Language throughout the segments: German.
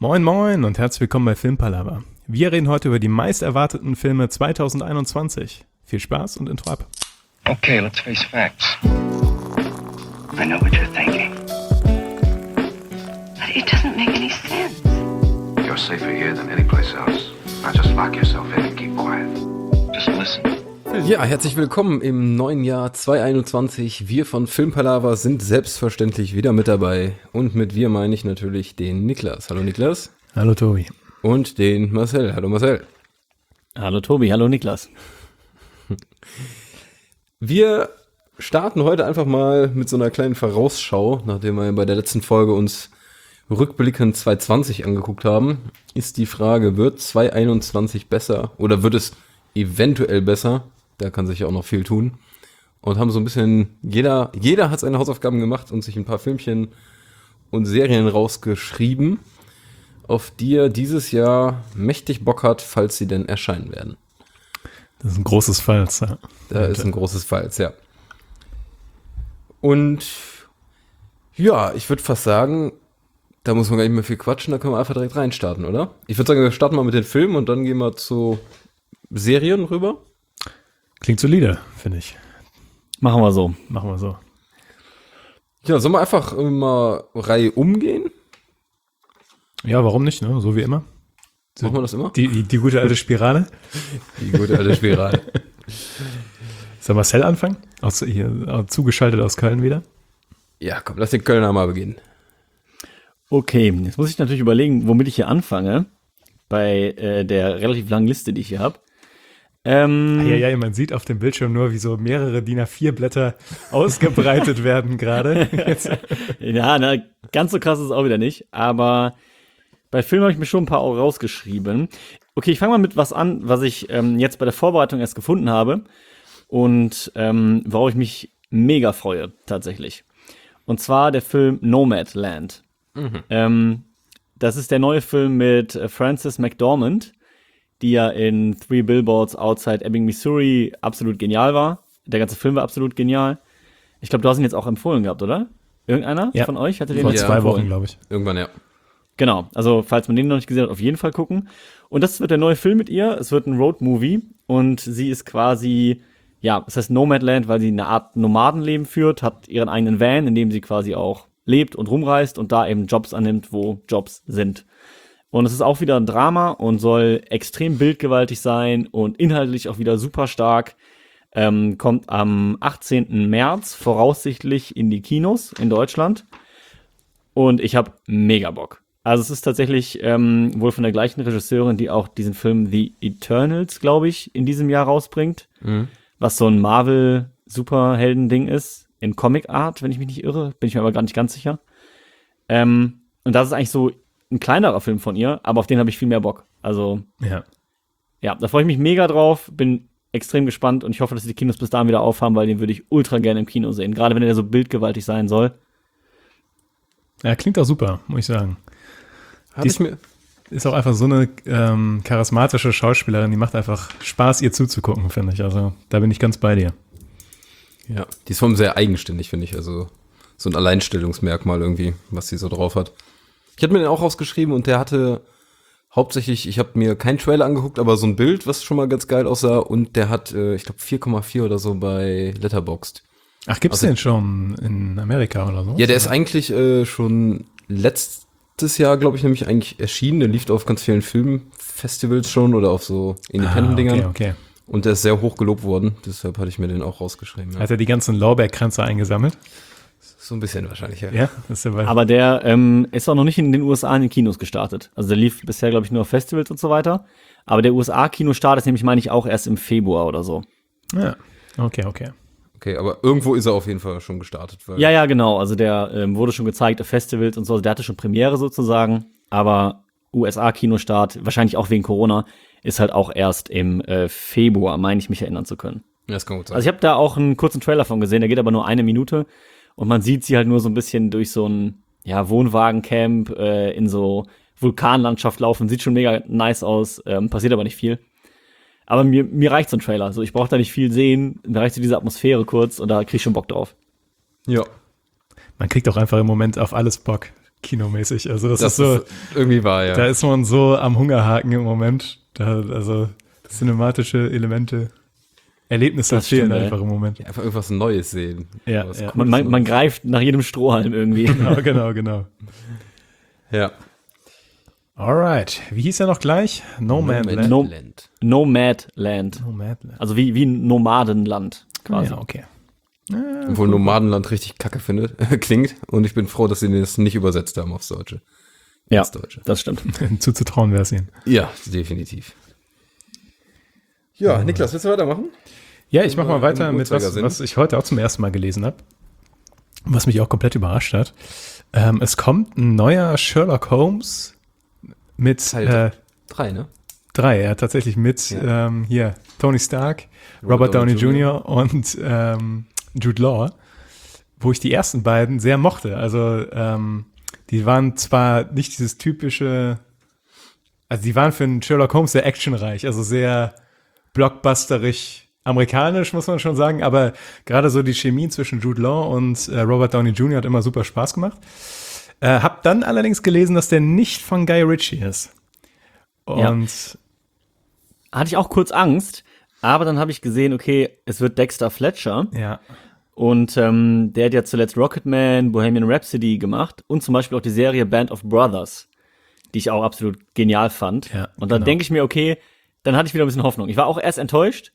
Moin moin und herzlich willkommen bei Filmpalava. Wir reden heute über die meist erwarteten Filme 2021. Viel Spaß und Intro ab. Okay, let's face facts. I know what you're thinking. But it doesn't make any sense. You're safer here than any place else. Now just lock yourself in and keep quiet. Just listen. Ja, herzlich willkommen im neuen Jahr 2021. Wir von Filmpalava sind selbstverständlich wieder mit dabei. Und mit wir meine ich natürlich den Niklas. Hallo Niklas. Hallo Tobi. Und den Marcel. Hallo Marcel. Hallo Tobi, hallo Niklas. Wir starten heute einfach mal mit so einer kleinen Vorausschau, nachdem wir bei der letzten Folge uns rückblickend 2020 angeguckt haben. Ist die Frage, wird 2021 besser oder wird es eventuell besser? Da kann sich ja auch noch viel tun. Und haben so ein bisschen, jeder hat seine Hausaufgaben gemacht und sich ein paar Filmchen und Serien rausgeschrieben, auf die er dieses Jahr mächtig Bock hat, falls sie denn erscheinen werden. Das ist ein großes Falls, ja. Da ist ein großes Falls, ja. Und ja, ich würde fast sagen, da muss man gar nicht mehr viel quatschen, da können wir einfach direkt reinstarten, oder? Ich würde sagen, wir starten mal mit den Filmen und dann gehen wir zu Serien rüber. Klingt solide, finde ich. Machen wir so. Ja, sollen wir einfach mal Reihe umgehen? Ja, warum nicht, ne? So wie immer. Machen wir das immer? Die gute alte Spirale. Die gute alte Spirale. Soll Marcel anfangen? Zugeschaltet aus Köln wieder. Ja, komm, lass den Kölner mal beginnen. Okay, jetzt muss ich natürlich überlegen, womit ich hier anfange. Bei der relativ langen Liste, die ich hier habe. Ja, man sieht auf dem Bildschirm nur, wie so mehrere DIN A4 Blätter ausgebreitet werden gerade. Ja, ganz so krass ist es auch wieder nicht. Aber bei Filmen habe ich mir schon ein paar auch rausgeschrieben. Okay, ich fange mal mit was an, was ich jetzt bei der Vorbereitung erst gefunden habe. Und worauf ich mich mega freue, tatsächlich. Und zwar der Film Nomadland. Das ist der neue Film mit Frances McDormand, die ja in 3 Billboards Outside Ebbing, Missouri absolut genial war. Der ganze Film war absolut genial. Ich glaube, du hast ihn jetzt auch empfohlen gehabt, oder? Irgendeiner von euch hatte den vor jetzt 2 empfohlen? Wochen, glaube ich. Irgendwann, ja. Genau, also falls man den noch nicht gesehen hat, auf jeden Fall gucken. Und das wird der neue Film mit ihr. Es wird ein Road-Movie und sie ist quasi, ja, es heißt Nomadland, weil sie eine Art Nomadenleben führt, hat ihren eigenen Van, in dem sie quasi auch lebt und rumreist und da eben Jobs annimmt, wo Jobs sind. Und es ist auch wieder ein Drama und soll extrem bildgewaltig sein und inhaltlich auch wieder super stark. Kommt am 18. März voraussichtlich in die Kinos in Deutschland. Und ich habe mega Bock. Also es ist tatsächlich wohl von der gleichen Regisseurin, die auch diesen Film The Eternals, glaube ich, in diesem Jahr rausbringt. Was so ein Marvel-Superhelden-Ding ist. In Comic-Art, wenn ich mich nicht irre. Bin ich mir aber gar nicht ganz sicher. Und das ist eigentlich so ein kleinerer Film von ihr, aber auf den habe ich viel mehr Bock. Also, ja, da freue ich mich mega drauf. Bin extrem gespannt und ich hoffe, dass die Kinos bis dahin wieder aufhaben, weil den würde ich ultra gerne im Kino sehen. Gerade wenn der so bildgewaltig sein soll. Ja, klingt auch super, muss ich sagen. Ist Ist auch einfach so eine charismatische Schauspielerin, die macht einfach Spaß, ihr zuzugucken, finde ich. Also, da bin ich ganz bei dir. Ja, die ist vor allem sehr eigenständig, finde ich. Also so ein Alleinstellungsmerkmal irgendwie, was sie so drauf hat. Ich hatte mir den auch rausgeschrieben und der hatte hauptsächlich, ich habe mir keinen Trailer angeguckt, aber so ein Bild, was schon mal ganz geil aussah. Und der hat, ich glaube, 4,4 oder so bei Letterboxd. Ach, gibt's den schon in Amerika oder so? Ja, der ist eigentlich schon letztes Jahr, glaube ich, nämlich eigentlich erschienen. Der lief auf ganz vielen Filmfestivals schon oder auf so Independent-Dingern. Okay. Und der ist sehr hoch gelobt worden, deshalb hatte ich mir den auch rausgeschrieben. Ja. Hat er die ganzen Lorbeerkränze eingesammelt? So ein bisschen wahrscheinlich, ja. Ja, das ist ja Aber der ist auch noch nicht in den USA in den Kinos gestartet. Also der lief bisher, glaube ich, nur auf Festivals und so weiter. Aber der USA-Kinostart ist nämlich, meine ich, auch erst im Februar oder so. Ja, okay. Okay, aber irgendwo ist er auf jeden Fall schon gestartet. Weil Ja, genau. Also der wurde schon gezeigt auf Festivals und so. Also der hatte schon Premiere sozusagen. Aber USA-Kinostart, wahrscheinlich auch wegen Corona, ist halt auch erst im Februar, meine ich mich erinnern zu können. Ja, das kann gut sein. Also ich habe da auch einen kurzen Trailer von gesehen, der geht aber nur 1 Minute. Und man sieht sie halt nur so ein bisschen durch so ein Wohnwagencamp in so Vulkanlandschaft laufen. Sieht schon mega nice aus, passiert aber nicht viel. Aber mir reicht so ein Trailer. Also ich brauche da nicht viel sehen. Mir reicht so diese Atmosphäre kurz und da krieg ich schon Bock drauf. Ja. Man kriegt auch einfach im Moment auf alles Bock. kinomäßig. Also das ist so, irgendwie wahr, ja. da ist man so am Hungerhaken im Moment. Also cinematische Elemente, Erlebnisse Das fehlen stimmt, einfach im Moment. Einfach irgendwas Neues sehen. Ja, Was ja. Cooles Man greift nach jedem Strohhalm irgendwie. Genau. Ja. Alright. Wie hieß er noch gleich? Nomadland. No- Land. Nomadland. Nomadland. Also wie ein Nomadenland quasi. Ja, okay. Obwohl Nomadenland richtig kacke klingt. Und ich bin froh, dass sie das nicht übersetzt haben aufs Deutsche. Ja, Ins Deutsche. das stimmt. Zuzutrauen wäre es ihnen. Ja, definitiv. Ja, Niklas, willst du weitermachen? Ja, ich mache mal weiter Im mit was, Uhrzeigersinn. was ich heute auch zum ersten Mal gelesen habe. Was mich auch komplett überrascht hat. Es kommt ein neuer Sherlock Holmes mit Teil 3, ne? 3, ja, tatsächlich mit hier Tony Stark, Robert Downey Jr. und Jude Law, wo ich die ersten beiden sehr mochte. Also die waren zwar nicht dieses typische, also die waren für einen Sherlock Holmes sehr actionreich, also sehr blockbusterig amerikanisch, muss man schon sagen, aber gerade so die Chemie zwischen Jude Law und Robert Downey Jr. hat immer super Spaß gemacht. Hab dann allerdings gelesen, dass der nicht von Guy Ritchie ist. Und Hatte ich auch kurz Angst, aber dann habe ich gesehen, okay, es wird Dexter Fletcher. ja, Und der hat ja zuletzt Rocketman, Bohemian Rhapsody gemacht und zum Beispiel auch die Serie Band of Brothers, die ich auch absolut genial fand. Ja, und dann genau. denke ich mir, okay, dann hatte ich wieder ein bisschen Hoffnung. Ich war auch erst enttäuscht,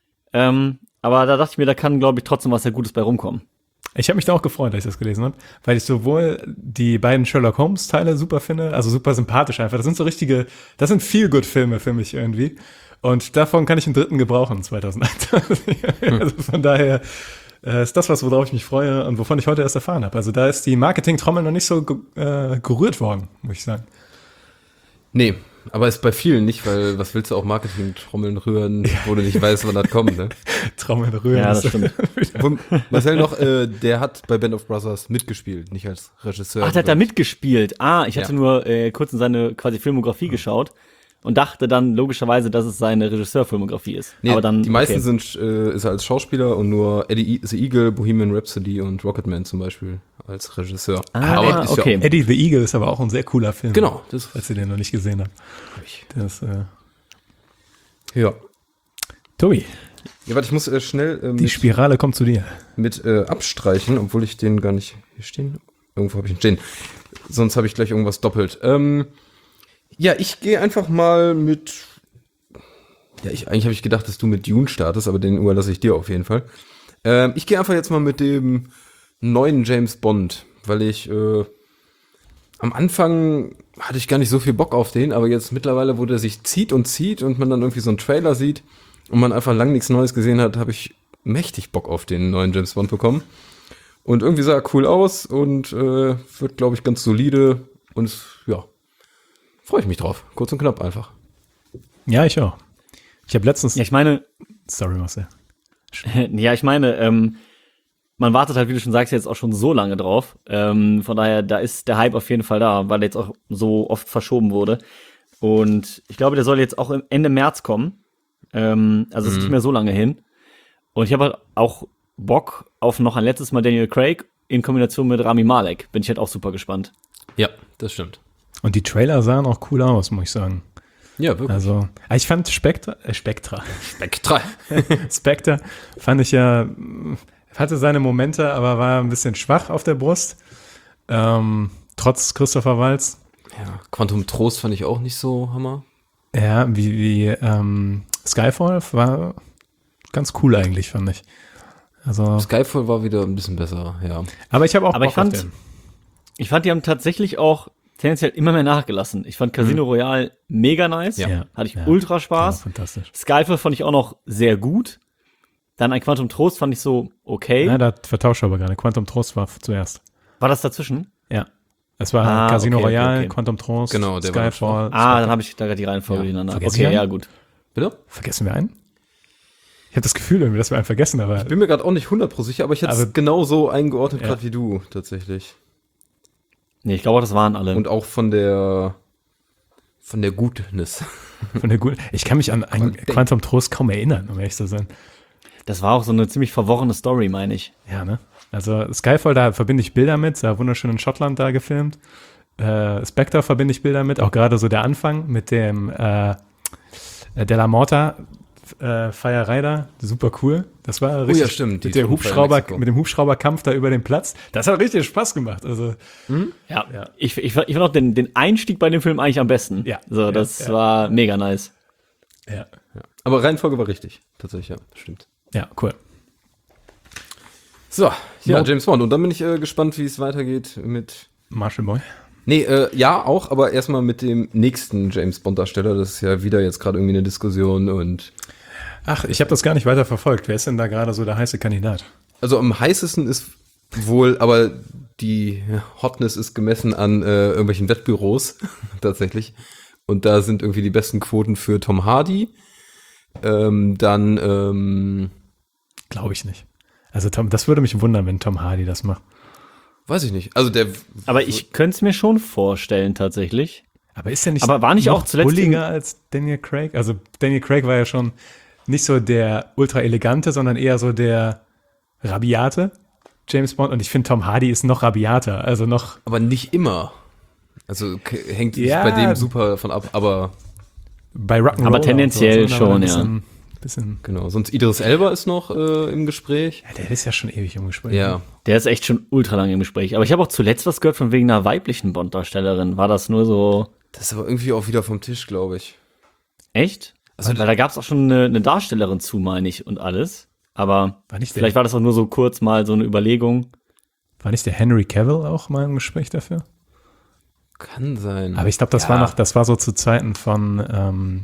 aber da dachte ich mir, da kann, glaube ich, trotzdem was sehr Gutes bei rumkommen. ich habe mich da auch gefreut, als ich das gelesen habe, weil ich sowohl die beiden Sherlock Holmes Teile super finde, also super sympathisch einfach. Das sind Feel-Good-Filme für mich irgendwie. Und davon kann ich einen dritten gebrauchen 2008. Also von daher ist das was, worauf ich mich freue und wovon ich heute erst erfahren habe. Also da ist die Marketing-Trommel noch nicht so gerührt worden, muss ich sagen. Nee, aber ist bei vielen nicht, weil was willst du auch Marketing-Trommeln rühren, wo du nicht weißt, wann das kommt, ne? Trommel rühren. Ja, das stimmt. Wo- Marcel noch, der hat bei Band of Brothers mitgespielt, nicht als Regisseur. Ach, der hat da mitgespielt. Ich hatte nur kurz in seine quasi Filmografie geschaut und dachte dann logischerweise, dass es seine Regisseurfilmografie ist. Nee, aber dann, die meisten okay. sind ist er als Schauspieler und nur Eddie the Eagle, Bohemian Rhapsody und Rocketman zum Beispiel als Regisseur. Ah, ist okay. Eddie the Eagle ist aber auch ein sehr cooler Film. Genau, das Falls ihr den noch nicht gesehen habt. Das, ja. Tobi, Ja, warte, ich muss schnell die Spirale kommt zu dir. mit abstreichen, obwohl ich den gar nicht hier stehen. Irgendwo habe ich ihn stehen. Sonst habe ich gleich irgendwas doppelt. Ja, ich gehe einfach mal mit. Ja, eigentlich habe ich gedacht, dass du mit Dune startest, aber den überlasse ich dir auf jeden Fall. Ich gehe einfach jetzt mal mit dem neuen James Bond, weil ich am Anfang hatte ich gar nicht so viel Bock auf den, aber jetzt mittlerweile, wo der sich zieht und man dann irgendwie so einen Trailer sieht und man einfach lang nichts Neues gesehen hat, habe ich mächtig Bock auf den neuen James Bond bekommen. Und irgendwie sah er cool aus und wird, glaube ich, ganz solide und ja, freue ich mich drauf. Kurz und knapp einfach. Ja, ich auch. Ich habe letztens... Ja, ich meine, Sorry, Marcel. man wartet halt, wie du schon sagst, jetzt auch schon so lange drauf. Von daher, da ist der Hype auf jeden Fall da, weil der jetzt auch so oft verschoben wurde. Und ich glaube, der soll jetzt auch Ende März kommen. Also es ist nicht mehr so lange hin. Und ich habe halt auch Bock auf noch ein letztes Mal Daniel Craig in Kombination mit Rami Malek. Bin ich halt auch super gespannt. Ja, das stimmt. Und die Trailer sahen auch cool aus, muss ich sagen. Ja, wirklich. Also, ich fand Spectre Spektra. Spectre fand ich ja, hatte seine Momente, aber war ein bisschen schwach auf der Brust. Trotz Christopher Waltz. Ja, Quantum Trost fand ich auch nicht so Hammer. Ja, wie Skyfall war ganz cool eigentlich, fand ich. Also, Skyfall war wieder ein bisschen besser, ja. aber ich habe auch Aber Bock auf den. Ich fand, die haben tatsächlich auch tendenziell immer mehr nachgelassen. Ich fand Casino Royale mega nice. Ja. Hatte ich Ja. ultra Spaß. Ja, fantastisch. Skyfall fand ich auch noch sehr gut. Dann ein Quantum Trost fand ich so okay. Ja, da vertauscht aber gerade. Quantum Trost war zuerst. War das dazwischen? Ja. Es war Casino okay, Royale, okay. Quantum Trost, Genau, der war Skyfall. Dann habe ich da gerade die Reihenfolge Ja. durcheinander. Vergessen Okay, wir ja, einen? gut. Bitte? Vergessen wir einen? Ich habe das Gefühl irgendwie, dass wir einen vergessen, aber Bin mir gerade auch nicht 100% sicher, aber ich hätte Aber- es genau so eingeordnet, Ja. gerade wie du, tatsächlich. Nee, ich glaube, das waren alle. Und auch von der Gutness. von der guten. Ich kann mich an Quantum Trost kaum erinnern, um ehrlich zu sein. das war auch so eine ziemlich verworrene Story, meine ich. Ja, ne? Also Skyfall, da verbinde ich Bilder mit, da wunderschön in Schottland da gefilmt. Spectre verbinde ich Bilder mit, auch gerade so der Anfang mit dem Della Morta Feierei da, super cool. Das war richtig, ja, stimmt, mit dem Hubschrauberkampf da über den Platz. Das hat richtig Spaß gemacht. Also, Ja. Ich fand auch den Einstieg bei dem Film eigentlich am besten. Ja. So, das war mega nice. ja, Aber Reihenfolge war richtig. Tatsächlich, ja, stimmt. ja, cool. So, ja, No. James Bond. Und dann bin ich gespannt, wie es weitergeht mit... Marshall Boy. Nee, ja, auch, aber erstmal mit dem nächsten James Bond-Darsteller. Das ist ja wieder jetzt gerade irgendwie eine Diskussion und... Ach, ich habe das gar nicht weiter verfolgt. Wer ist denn da gerade so der heiße Kandidat? Also am heißesten ist wohl, aber die Hotness ist gemessen an irgendwelchen Wettbüros tatsächlich. Und da sind irgendwie die besten Quoten für Tom Hardy. Dann, Glaube ich nicht. Also Tom, das würde mich wundern, wenn Tom Hardy das macht. weiß ich nicht. Also der, Aber ich könnte es mir schon vorstellen, tatsächlich. Aber ist er nicht Aber war nicht noch auch zuletzt bulliger als Daniel Craig? Also Daniel Craig war ja schon nicht so der ultra elegante, sondern eher so der rabiate James Bond. Und ich finde, Tom Hardy ist noch rabiater. Also noch. aber nicht immer. Also hängt Ja. bei dem super davon ab, aber Bei Rock'n'Roll. Aber tendenziell und so, aber schon, ein bisschen, genau. Sonst Idris Elba ist noch im Gespräch. ja, der ist ja schon ewig im Gespräch. Ja. Der ist echt schon ultra lang im Gespräch. Aber ich habe auch zuletzt was gehört von wegen einer weiblichen Bond-Darstellerin. War das nur so Das ist aber irgendwie auch wieder vom Tisch, glaube ich. echt? Also, weil da gab es auch schon eine Darstellerin zu, meine ich, und alles. Aber War nicht der- vielleicht war das auch nur so kurz mal so eine Überlegung. War nicht der Henry Cavill auch mal im Gespräch dafür? Kann sein. Aber ich glaube, das war so zu Zeiten von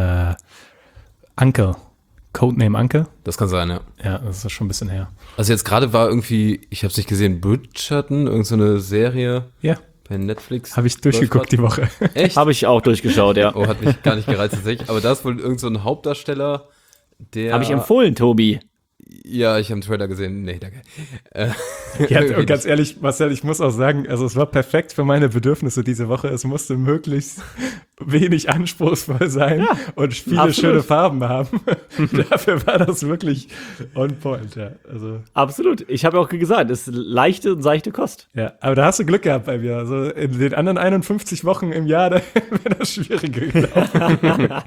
Uncle. Codename Uncle. Das kann sein, ja. Ja, das ist schon ein bisschen her. Also jetzt gerade war irgendwie, ich habe es nicht gesehen, Bridgerton, irgend so eine Serie Ja, bei Netflix. habe ich durchgeguckt die Woche. Echt? Habe ich auch durchgeschaut, ja. Oh, hat mich gar nicht gereizt tatsächlich. Aber da ist wohl irgend so ein Hauptdarsteller, der... Habe ich empfohlen, Tobi. Ja, ich habe einen Trailer gesehen. Nee, danke. Ja, und ganz ehrlich, Marcel, ich muss auch sagen, also es war perfekt für meine Bedürfnisse diese Woche. Es musste möglichst wenig anspruchsvoll sein und viele absolut. schöne Farben haben. Dafür war das wirklich on point, ja. Also, Absolut. Ich habe auch gesagt, es ist leichte und seichte Kost. ja, aber da hast du Glück gehabt bei mir. Also in den anderen 51 Wochen im Jahr, da wäre das schwieriger gelaufen.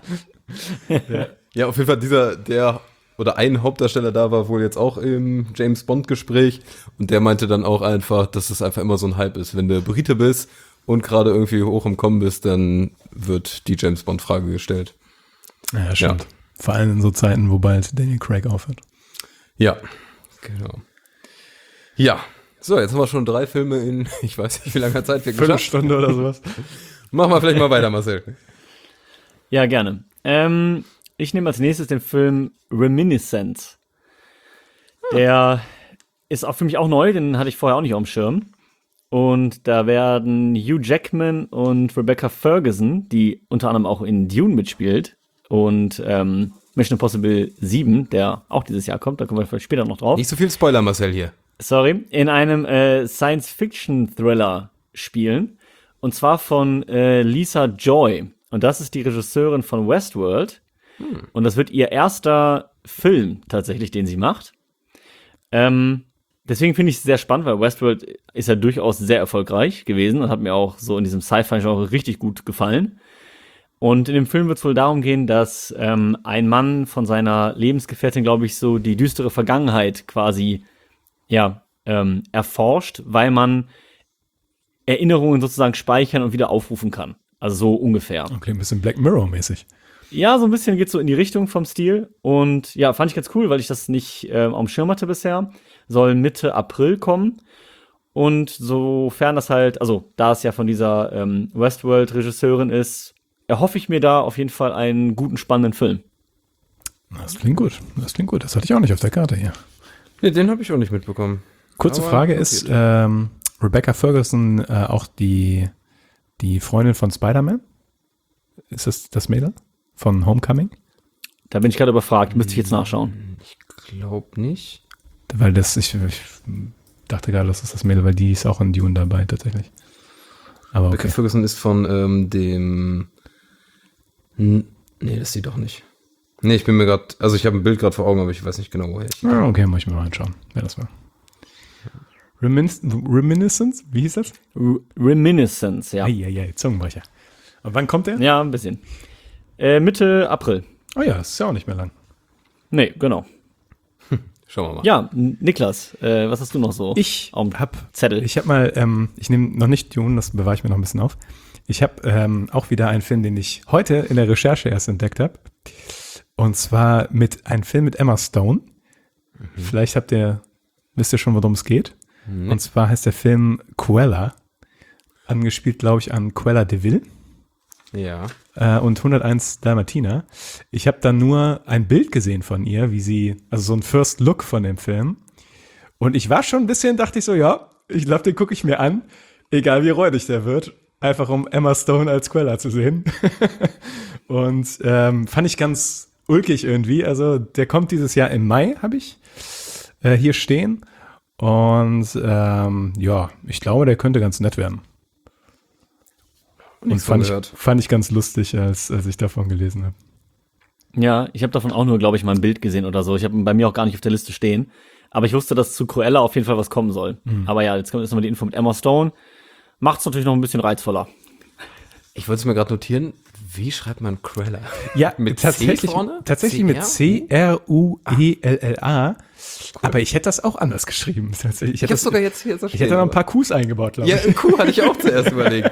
Ja, auf jeden Fall ein Hauptdarsteller da war wohl jetzt auch im James Bond Gespräch und der meinte dann auch einfach, dass es einfach immer so ein Hype ist. Wenn du Brite bist und gerade irgendwie hoch im Kommen bist, dann wird die James Bond Frage gestellt. Ja, stimmt. Vor allem in so Zeiten, wo bald Daniel Craig aufhört. Ja, genau. Ja, so, jetzt haben wir schon 3 Filme in, ich weiß nicht, wie lange Zeit wir geschafft. Viertelstunde oder sowas. Machen wir vielleicht mal weiter, Marcel. Ja, gerne. Ich nehme als nächstes den Film Reminiscence. Der ist auch für mich auch neu, den hatte ich vorher auch nicht auf dem Schirm. Und da werden Hugh Jackman und Rebecca Ferguson, die unter anderem auch in Dune mitspielt, und Mission Impossible 7, der auch dieses Jahr kommt, da kommen wir vielleicht später noch drauf. Nicht so viel Spoiler, Marcel, hier. Sorry, in einem Science-Fiction-Thriller spielen. Und zwar von Lisa Joy. Und das ist die Regisseurin von Westworld. Und das wird ihr erster Film tatsächlich, den sie macht. Deswegen finde ich es sehr spannend, weil Westworld ist ja durchaus sehr erfolgreich gewesen und hat mir auch so in diesem Sci-Fi-Genre richtig gut gefallen. Und in dem Film wird es wohl darum gehen, dass ein Mann von seiner Lebensgefährtin, glaube ich, so die düstere Vergangenheit quasi erforscht, weil man Erinnerungen sozusagen speichern und wieder aufrufen kann. Also so ungefähr. Okay, ein bisschen Black Mirror-mäßig. Ja, so ein bisschen geht's so in die Richtung vom Stil. Und ja, fand ich ganz cool, weil ich das nicht auf dem Schirm hatte bisher. Soll Mitte April kommen. Und sofern das halt, also da es ja von dieser Westworld-Regisseurin ist, erhoffe ich mir da auf jeden Fall einen guten, spannenden Film. Das klingt gut. Das hatte ich auch nicht auf der Karte hier. Nee, den habe ich auch nicht mitbekommen. Kurze Aber Frage passiert. ist, Rebecca Ferguson auch die Freundin von Spider-Man? Ist das Mädel von Homecoming? Da bin ich gerade überfragt, müsste ich jetzt nachschauen. Ich glaube nicht. Weil ich dachte gerade, das ist das Mädel, weil die ist auch in Dune dabei tatsächlich. Aber Rebecca okay. Ferguson ist von dem... Nee, das ist sie doch nicht. Nee, ich bin mir gerade... Also ich habe ein Bild gerade vor Augen, aber ich weiß nicht genau, woher ich... Okay, muss ich mir mal anschauen, wer das war. Reminiscence? Wie hieß das? Reminiscence, ja. Eieiei, Zungenbrecher. Und wann kommt der? Ja, ein bisschen. Mitte April. Oh ja, ist ja auch nicht mehr lang. Nee, genau. Schauen wir mal. Ja, Niklas, was hast du noch so? Ich auf dem habe Zettel. Ich habe mal, ich nehme noch nicht Dune, das bewahre ich mir noch ein bisschen auf. Ich habe auch wieder einen Film, den ich heute in der Recherche erst entdeckt habe. Und zwar ein Film mit Emma Stone. Vielleicht wisst ihr schon, worum es geht. Und zwar heißt der Film Cruella. Angespielt, glaube ich, an Cruella de Vil. Ja. Und 101 Dalmatiner. Ich habe dann nur ein Bild gesehen von ihr, also so ein First Look von dem Film. Und ich war schon ein bisschen, dachte ich so, ja, ich glaube, den gucke ich mir an, egal wie räudig der wird, einfach um Emma Stone als Cruella zu sehen. Und fand ich ganz ulkig irgendwie. Also der kommt dieses Jahr im Mai, habe ich hier stehen. Und ja, ich glaube, der könnte ganz nett werden. Und fand ich ganz lustig, als ich davon gelesen habe. Ja, ich habe davon auch nur, glaube ich, mal ein Bild gesehen oder so. Ich habe ihn bei mir auch gar nicht auf der Liste stehen. Aber ich wusste, dass zu Cruella auf jeden Fall was kommen soll. Aber ja, jetzt kommt erstmal die Info mit Emma Stone. Macht's natürlich noch ein bisschen reizvoller. Ich wollte es mir gerade notieren. Wie schreibt man Cruella? Ja, mit tatsächlich, C vorne? tatsächlich mit C-R-U-E-L-L-A. Aber ich hätte das auch anders geschrieben. Ich hätte sogar jetzt hier so Ich hätte noch ein paar Qs eingebaut, glaube ich. Ja, ein Q hatte ich auch zuerst überlegt.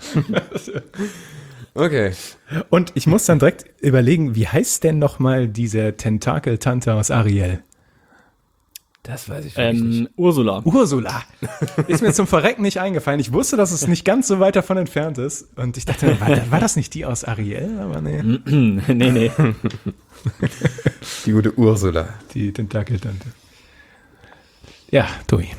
Okay. Und ich muss dann direkt überlegen, wie heißt denn noch mal diese Tentakel-Tante aus Ariel? Das weiß ich nicht. Ursula. Ursula. Ist mir zum Verrecken nicht eingefallen. Ich wusste, dass es nicht ganz so weit davon entfernt ist. Und ich dachte, war das nicht die aus Ariel? Aber nee. nee. Die gute Ursula. Die Tentakel-Tante. Ja, Tobi.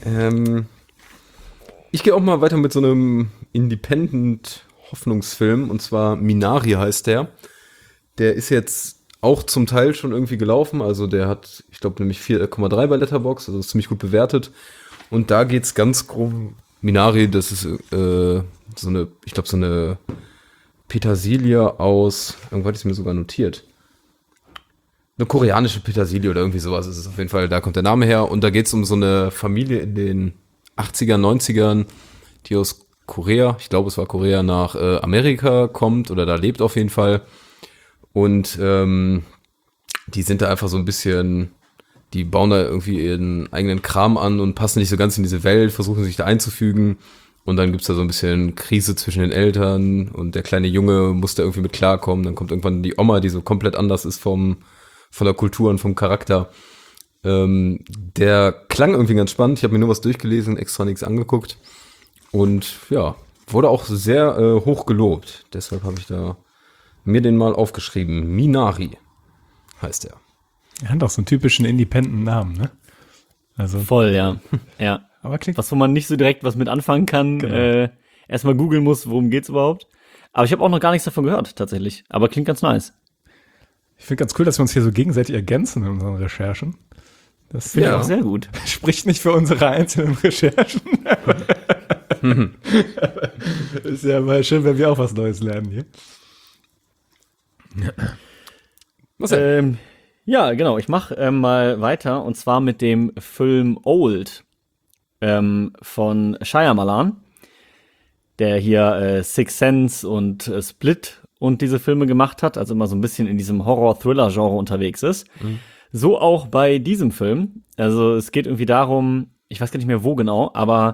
Ich gehe auch mal weiter mit so einem Independent-Hoffnungsfilm. Und zwar Minari heißt der. Der ist jetzt auch zum Teil schon irgendwie gelaufen, also der hat, ich glaube, nämlich 4,3 bei Letterboxd, also ist ziemlich gut bewertet. Und da geht's ganz grob, Minari, das ist so eine Petersilie aus, irgendwo hatte ich es mir sogar notiert. Eine koreanische Petersilie oder irgendwie sowas ist es auf jeden Fall, da kommt der Name her. Und da geht's um so eine Familie in den 80ern, 90ern, die aus Korea, ich glaube, es war Korea, nach Amerika kommt oder da lebt auf jeden Fall. Und die sind da einfach so ein bisschen, die bauen da irgendwie ihren eigenen Kram an und passen nicht so ganz in diese Welt, versuchen sich da einzufügen. Und dann gibt's da so ein bisschen Krise zwischen den Eltern und der kleine Junge muss da irgendwie mit klarkommen. Dann kommt irgendwann die Oma, die so komplett anders ist von der Kultur und vom Charakter. Der klang irgendwie ganz spannend. Ich habe mir nur was durchgelesen, extra nichts angeguckt. Und ja, wurde auch sehr hoch gelobt. Deshalb habe ich da mir den mal aufgeschrieben. Minari heißt er. Er hat auch so einen typischen Independent-Namen, ne? Also voll, ja. Ja. Aber klingt was, wo man nicht so direkt was mit anfangen kann. Genau. Erstmal googeln muss, worum geht's überhaupt. Aber ich habe auch noch gar nichts davon gehört, tatsächlich. Aber klingt ganz nice. Ich finde ganz cool, dass wir uns hier so gegenseitig ergänzen in unseren Recherchen. Das Finde ich auch sehr gut. Spricht nicht für unsere einzelnen Recherchen. Ist ja mal schön, wenn wir auch was Neues lernen hier. Ja, genau. Ich mache mal weiter und zwar mit dem Film Old von Shyamalan, der hier Sixth Sense und Split und diese Filme gemacht hat, also immer so ein bisschen in diesem Horror-Thriller-Genre unterwegs ist. So auch bei diesem Film. Also es geht irgendwie darum, ich weiß gar nicht mehr wo genau, aber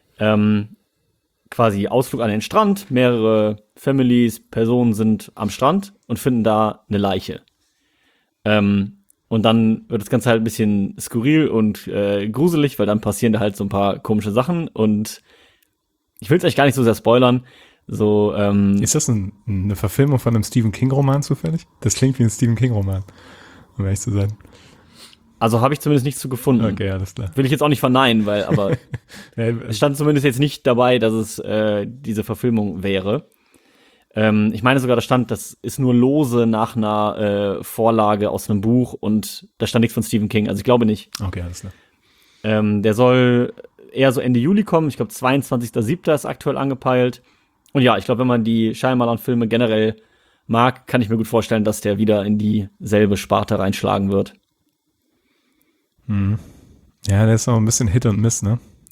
quasi Ausflug an den Strand, mehrere Families, Personen sind am Strand und finden da eine Leiche. Und dann wird das Ganze halt ein bisschen skurril und gruselig, weil dann passieren da halt so ein paar komische Sachen und ich will es euch gar nicht so sehr spoilern. So, ist das eine Verfilmung von einem Stephen King-Roman zufällig? Das klingt wie ein Stephen King-Roman, um ehrlich zu sein. Also habe ich zumindest nichts zu gefunden. Okay, alles klar. Will ich jetzt auch nicht verneinen, weil, aber es stand zumindest jetzt nicht dabei, dass es diese Verfilmung wäre. Ich meine sogar, da stand, das ist nur lose nach einer Vorlage aus einem Buch und da stand nichts von Stephen King. Also ich glaube nicht. Okay, alles klar. Der soll eher so Ende Juli kommen. Ich glaube 22.07. ist aktuell angepeilt. Und ja, ich glaube, wenn man die Shyamalan-Filme generell mag, kann ich mir gut vorstellen, dass der wieder in dieselbe Sparte reinschlagen wird. Ja, der ist noch ein bisschen Hit und Miss, ne?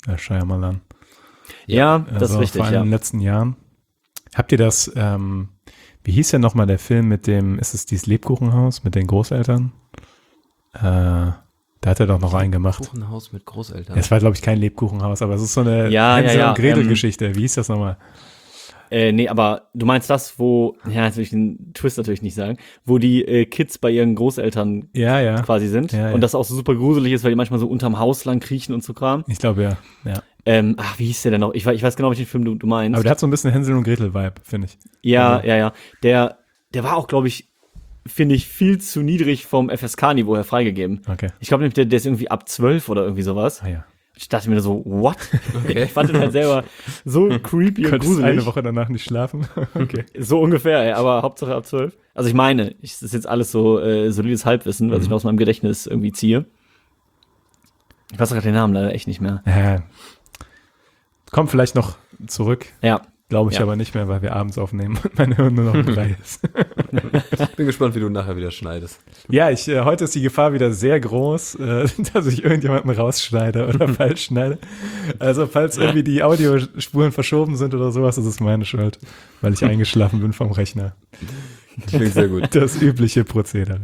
Shyamalan. Ja, das Also ist richtig, vor allem in den letzten Jahren. Habt ihr das, wie hieß denn nochmal der Film mit dem, ist es dieses Lebkuchenhaus mit den Großeltern? Da hat er doch noch einen gemacht. Kuchenhaus mit Großeltern. Es war, glaube ich, kein Lebkuchenhaus, aber es ist so eine Ja, Hänsel- ja, und Gretel-Geschichte. Wie hieß das nochmal? Nee, aber du meinst das, wo, ja, jetzt will ich den Twist natürlich nicht sagen, wo die Kids bei ihren Großeltern Ja. quasi sind Ja, ja. und das auch so super gruselig ist, weil die manchmal so unterm Haus lang kriechen und so Kram. Ich glaube, ja. Wie hieß der denn noch? Ich weiß genau, welchen Film du meinst. Aber der hat so ein bisschen Hänsel- und Gretel-Vibe, finde ich. Ja. Der war auch, glaube ich, finde ich, viel zu niedrig vom FSK-Niveau her freigegeben. Okay. Ich glaube nämlich, der ist irgendwie ab 12 oder irgendwie sowas. Ah ja. Ich dachte mir so, what? Ich fand den halt selber so creepy und Könntest gruselig. eine Woche danach nicht schlafen? Okay. So ungefähr, ey, aber Hauptsache ab 12. Also ich meine, das ist jetzt alles so solides Halbwissen, was ich noch aus meinem Gedächtnis irgendwie ziehe. Ich weiß gerade den Namen leider echt nicht mehr. Kommt vielleicht noch zurück. Ja. Glaube ich Ja. aber nicht mehr, weil wir abends aufnehmen und mein Hirn nur noch um 3 ist. Bin gespannt, wie du nachher wieder schneidest. Ja, heute ist die Gefahr wieder sehr groß, dass ich irgendjemanden rausschneide oder falsch schneide. Also falls irgendwie die Audiospuren verschoben sind oder sowas, ist es meine Schuld, weil ich eingeschlafen bin vom Rechner. Klingt sehr gut. Das übliche Prozedere.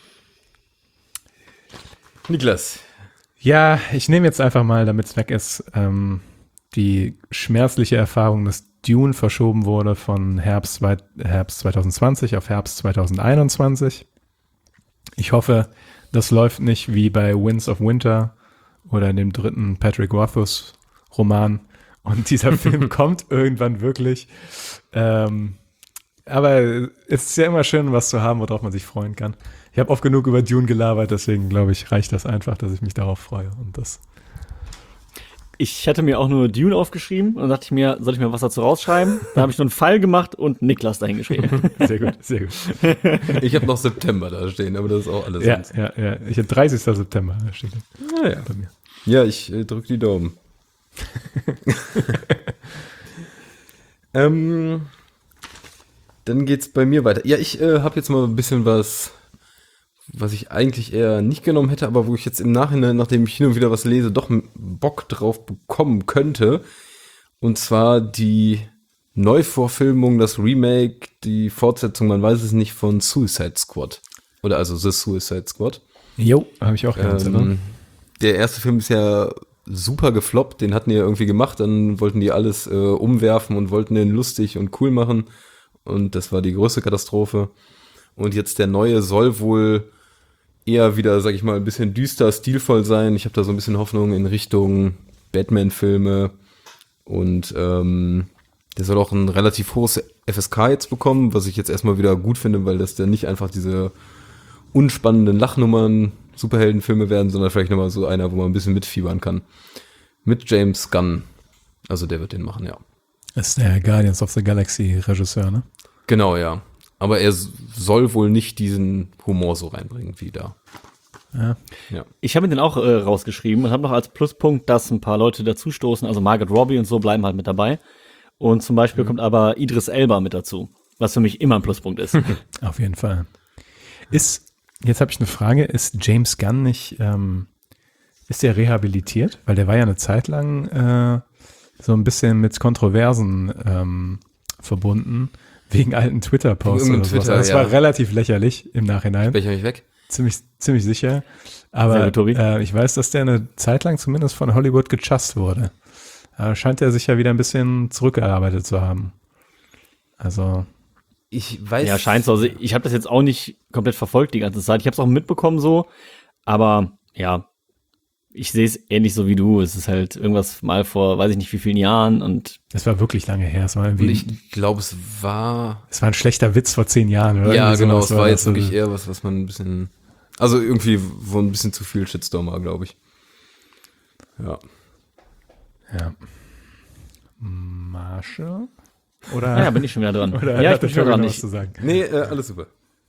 Niklas. Ja, ich nehme jetzt einfach mal, damit es weg ist, die schmerzliche Erfahrung, dass Dune verschoben wurde von Herbst 2020 auf Herbst 2021. Ich hoffe, das läuft nicht wie bei Winds of Winter oder dem dritten Patrick Rothfuss Roman und dieser Film kommt irgendwann wirklich. Aber es ist ja immer schön, was zu haben, worauf man sich freuen kann. Ich habe oft genug über Dune gelabert, deswegen glaube ich, reicht das einfach, dass ich mich darauf freue. Und das. Ich hatte mir auch nur Dune aufgeschrieben und dann dachte ich mir, soll ich mir was dazu rausschreiben? Dann habe ich nur einen Pfeil gemacht und Niklas dahin geschrieben. Sehr gut, sehr gut. Ich habe noch September da stehen, aber das ist auch alles. Ja. Ich habe 30. September steht Ja. bei mir. Ja, ich drücke die Daumen. Dann geht's bei mir weiter. Ja, ich habe jetzt mal ein bisschen was ich eigentlich eher nicht genommen hätte, aber wo ich jetzt im Nachhinein, nachdem ich hin und wieder was lese, doch Bock drauf bekommen könnte. Und zwar die Neuvorfilmung, das Remake, die Fortsetzung, man weiß es nicht, von Suicide Squad. Oder also The Suicide Squad. Jo, habe ich auch gehört. Der erste Film ist ja super gefloppt, den hatten die ja irgendwie gemacht, dann wollten die alles umwerfen und wollten den lustig und cool machen. Und das war die größte Katastrophe. Und jetzt der neue soll wohl eher wieder, sag ich mal, ein bisschen düster, stilvoll sein. Ich habe da so ein bisschen Hoffnung in Richtung Batman-Filme. Und der soll auch ein relativ hohes FSK jetzt bekommen, was ich jetzt erstmal wieder gut finde, weil das dann nicht einfach diese unspannenden Lachnummern Superheldenfilme werden, sondern vielleicht nochmal so einer, wo man ein bisschen mitfiebern kann. Mit James Gunn. Also der wird den machen, ja. Ist der Guardians of the Galaxy Regisseur, ne? Genau, ja. Aber er soll wohl nicht diesen Humor so reinbringen wie da. Ja. Ich habe mir den auch rausgeschrieben und habe noch als Pluspunkt, dass ein paar Leute dazustoßen, also Margot Robbie und so bleiben halt mit dabei. Und zum Beispiel kommt aber Idris Elba mit dazu, was für mich immer ein Pluspunkt ist. Auf jeden Fall. Jetzt habe ich eine Frage, ist James Gunn nicht, ist der rehabilitiert? Weil der war ja eine Zeit lang so ein bisschen mit Kontroversen verbunden, wegen alten Twitter-Posts oder sowas. Twitter, Das ja. war relativ lächerlich im Nachhinein. Welcher mich weg? Ziemlich sicher. Sehr Aber gut, Tobi. ich weiß, dass der eine Zeit lang zumindest von Hollywood gechast wurde. Scheint er sich ja wieder ein bisschen zurückgearbeitet zu haben. Also, Ich weiß. Ja, scheint so. Also ich habe das jetzt auch nicht komplett verfolgt die ganze Zeit. Ich habe es auch mitbekommen so, aber ja, ich sehe es ähnlich so wie du. Es ist halt irgendwas mal vor, weiß ich nicht wie vielen Jahren und das war wirklich lange her. Es war, Und irgendwie, ich glaube, es war ein schlechter Witz vor 10 Jahren. Oder ja, irgendwie genau, sowas es war jetzt das. wirklich eher was man ein bisschen, also irgendwie, wo ein bisschen zu viel Shitstorm war, glaube ich. Ja. Ja. Marshall? Oder? ja, bin ich schon wieder dran. Oder Ja, ich hat bin der schon Tobi dran. noch was zu sagen? Nee, alles super.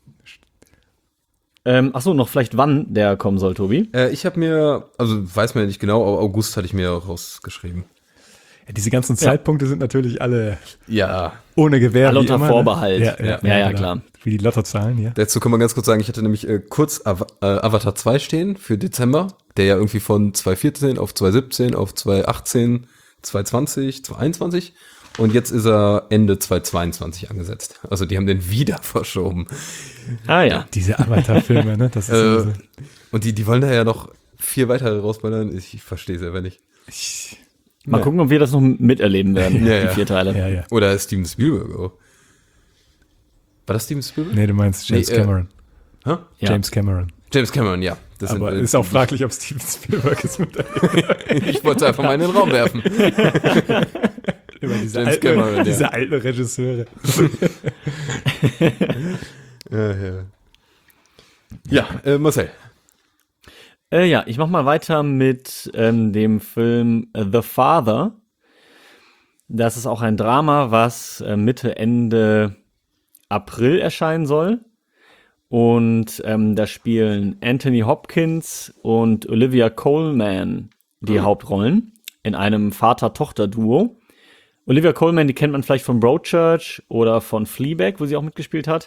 Ach so, noch vielleicht wann der kommen soll, Tobi? Ich habe mir, also weiß man ja nicht genau, aber August hatte ich mir rausgeschrieben. Ja, diese ganzen Zeitpunkte sind natürlich alle Ja. ohne Gewähr. Alle wie unter immer, Vorbehalt. Ne? Ja, genau. klar. Wie die Lottozahlen, ja. Dazu kann man ganz kurz sagen, ich hatte nämlich kurz Avatar 2 stehen für Dezember. der ja irgendwie von 2014 auf 2017 auf 2018, 2020, 2021 und jetzt ist er Ende 2022 angesetzt. Also die haben den wieder verschoben. Ah ja. Diese Avatar-Filme, ne? Das ist so, Und die wollen da ja noch 4 weitere rausballern. Ich verstehe es einfach nicht. Mal gucken, ob wir das noch miterleben werden, Ja, die ja. 4 Teile. ja, ja. Oder Steven Spielberg auch. War das Steven Spielberg? Nee, du meinst James Nee, Cameron. Hä? Ja. James Cameron. James Cameron, ja. Das Aber sind, ist auch fraglich, ob Steven Spielberg es miterlebt. ich wollte es einfach mal in den Raum werfen. Über diese James Cameron, ja. diese alten Regisseure. Ja, Marcel. Ja, ich mach mal weiter mit dem Film The Father. Das ist auch ein Drama, was Mitte, Ende April erscheinen soll. Und da spielen Anthony Hopkins und Olivia Colman die Hauptrollen in einem Vater-Tochter-Duo. Olivia Colman, die kennt man vielleicht von Broadchurch oder von Fleabag, wo sie auch mitgespielt hat.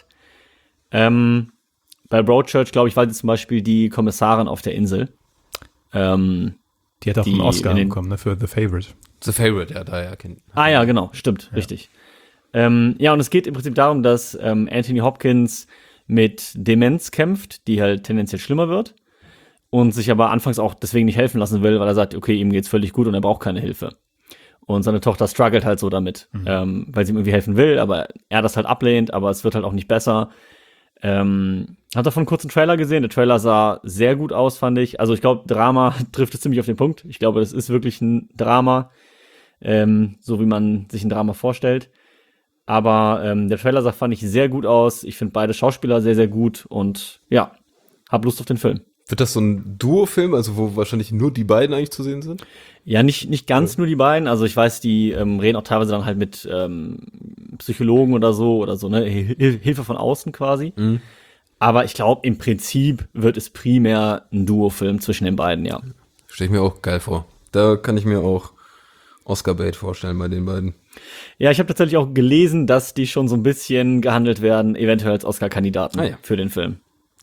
Bei Broadchurch, glaube ich, war sie zum Beispiel die Kommissarin auf der Insel. Die hat auch Die einen Oscar in den- bekommen, ne, für The Favorite. The Favorite, ja, daher kennt. Ah ja, genau, stimmt, richtig. Ja, und es geht im Prinzip darum, dass Anthony Hopkins mit Demenz kämpft, die halt tendenziell schlimmer wird und sich aber anfangs auch deswegen nicht helfen lassen will, weil er sagt, okay, ihm geht's völlig gut und er braucht keine Hilfe. Und seine Tochter struggelt halt so damit, weil sie ihm irgendwie helfen will, aber er das halt ablehnt, aber es wird halt auch nicht besser. Hab davon einen kurzen Trailer gesehen. Der Trailer sah sehr gut aus, fand ich. Also ich glaube, Drama trifft es ziemlich auf den Punkt. Ich glaube, das ist wirklich ein Drama, so wie man sich ein Drama vorstellt. Aber der Trailer sah, fand ich, sehr gut aus. Ich finde beide Schauspieler sehr, sehr gut und ja, hab Lust auf den Film. Wird das so ein Duo-Film, also wo wahrscheinlich nur die beiden eigentlich zu sehen sind? Ja, nicht ganz nur die beiden. Also ich weiß, die reden auch teilweise dann halt mit Psychologen oder so, ne? Hilfe von außen quasi. Aber ich glaube, im Prinzip wird es primär ein Duo-Film zwischen den beiden, ja. Stelle ich mir auch geil vor. Da kann ich mir auch Oscar-Bait vorstellen bei den beiden. Ja, ich habe tatsächlich auch gelesen, dass die schon so ein bisschen gehandelt werden, eventuell als Oscar-Kandidaten Ah ja. für den Film.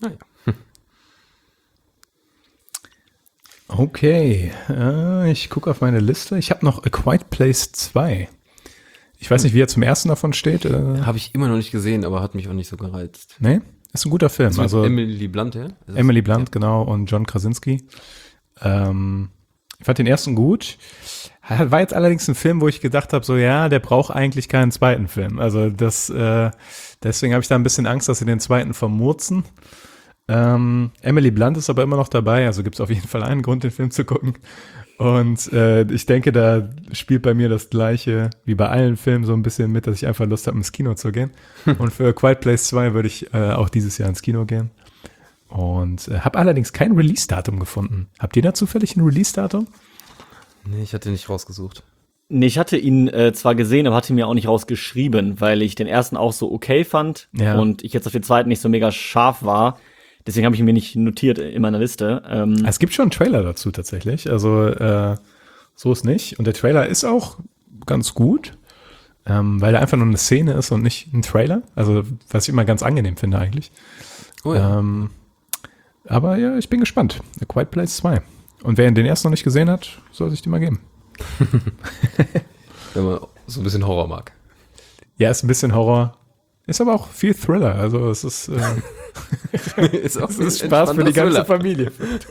Okay, ich gucke auf meine Liste. Ich habe noch A Quiet Place 2. Ich weiß nicht, wie er zum ersten davon steht. Habe ich immer noch nicht gesehen, aber hat mich auch nicht so gereizt. Nee, ist ein guter Film. Ist Also mit Emily Blunt, ja? Ist das- Emily Blunt, genau, und John Krasinski. Ich fand den ersten gut. War jetzt allerdings ein Film, wo ich gedacht habe, so ja, der braucht eigentlich keinen zweiten Film. Also deswegen habe ich da ein bisschen Angst, dass sie den zweiten vermurzen. Emily Blunt ist aber immer noch dabei, also gibt es auf jeden Fall einen Grund, den Film zu gucken. Und ich denke, da spielt bei mir das Gleiche wie bei allen Filmen so ein bisschen mit, dass ich einfach Lust habe, ins Kino zu gehen. Und für Quiet Place 2 würde ich auch dieses Jahr ins Kino gehen. Und habe allerdings kein Release-Datum gefunden. Habt ihr da zufällig ein Release-Datum? Nee, ich hatte nicht rausgesucht. Nee, ich hatte ihn zwar gesehen, aber hatte ihn mir auch nicht rausgeschrieben, weil ich den ersten auch so okay fand Ja. und ich jetzt auf den zweiten nicht so mega scharf war. Deswegen habe ich ihn mir nicht notiert in meiner Liste. Es gibt schon einen Trailer dazu tatsächlich. Also so ist nicht. Und der Trailer ist auch ganz gut, weil er einfach nur eine Szene ist und nicht ein Trailer. Also was ich immer ganz angenehm finde eigentlich. Oh ja. Aber ja, ich bin gespannt. A Quiet Place 2. Und wer den ersten noch nicht gesehen hat, soll sich den mal geben. Wenn man so ein bisschen Horror mag. Ja, ist ein bisschen Horror. Ist aber auch viel Thriller. Also es ist, ist auch es ist Spaß für die ganze Familie.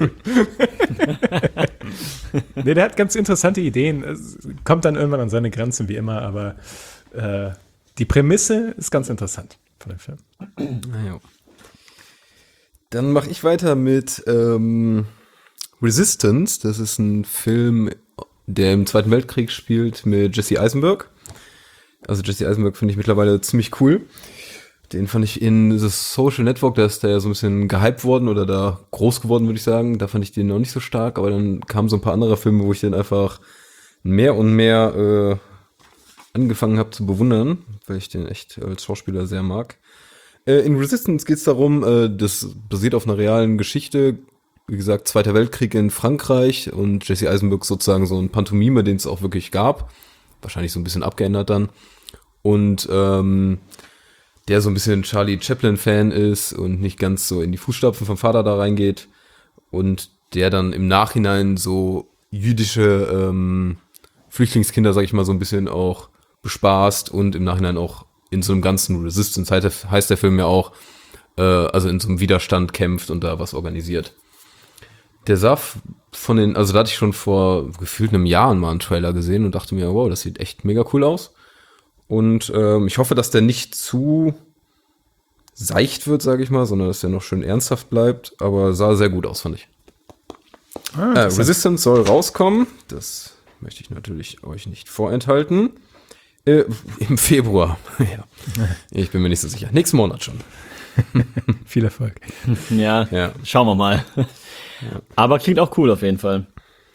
Nee, der hat ganz interessante Ideen. Es kommt dann irgendwann an seine Grenzen, wie immer, aber die Prämisse ist ganz interessant von dem Film. Ja. Dann mache ich weiter mit Resistance. Das ist ein Film, der im Zweiten Weltkrieg spielt mit Jesse Eisenberg. Also Jesse Eisenberg finde ich mittlerweile ziemlich cool. Den fand ich in The Social Network, da ist der ja so ein bisschen gehypt worden oder da groß geworden, würde ich sagen. Da fand ich den noch nicht so stark, aber dann kamen so ein paar andere Filme, wo ich den einfach mehr und mehr angefangen habe zu bewundern, weil ich den echt als Schauspieler sehr mag. In Resistance geht es darum, das basiert auf einer realen Geschichte. Wie gesagt, Zweiter Weltkrieg in Frankreich und Jesse Eisenberg sozusagen so ein Pantomime, den es auch wirklich gab. Wahrscheinlich so ein bisschen abgeändert dann. Und der so ein bisschen Charlie Chaplin-Fan ist und nicht ganz so in die Fußstapfen vom Vater da reingeht. Und der dann im Nachhinein so jüdische Flüchtlingskinder, sag ich mal, so ein bisschen auch bespaßt und im Nachhinein auch in so einem ganzen Resistance, heißt der Film ja auch, also in so einem Widerstand kämpft und da was organisiert. Der sah also da hatte ich schon vor gefühlt einem Jahr mal einen Trailer gesehen und dachte mir, wow, das sieht echt mega cool aus. Und ich hoffe, dass der nicht zu seicht wird, sage ich mal, sondern dass der noch schön ernsthaft bleibt, aber sah sehr gut aus, fand ich. Resistance soll rauskommen, das möchte ich natürlich euch nicht vorenthalten. Im Februar, ja. Ich bin mir nicht so sicher. Nächsten Monat schon. Viel Erfolg. Ja, Ja. schauen wir mal. Aber klingt auch cool auf jeden Fall.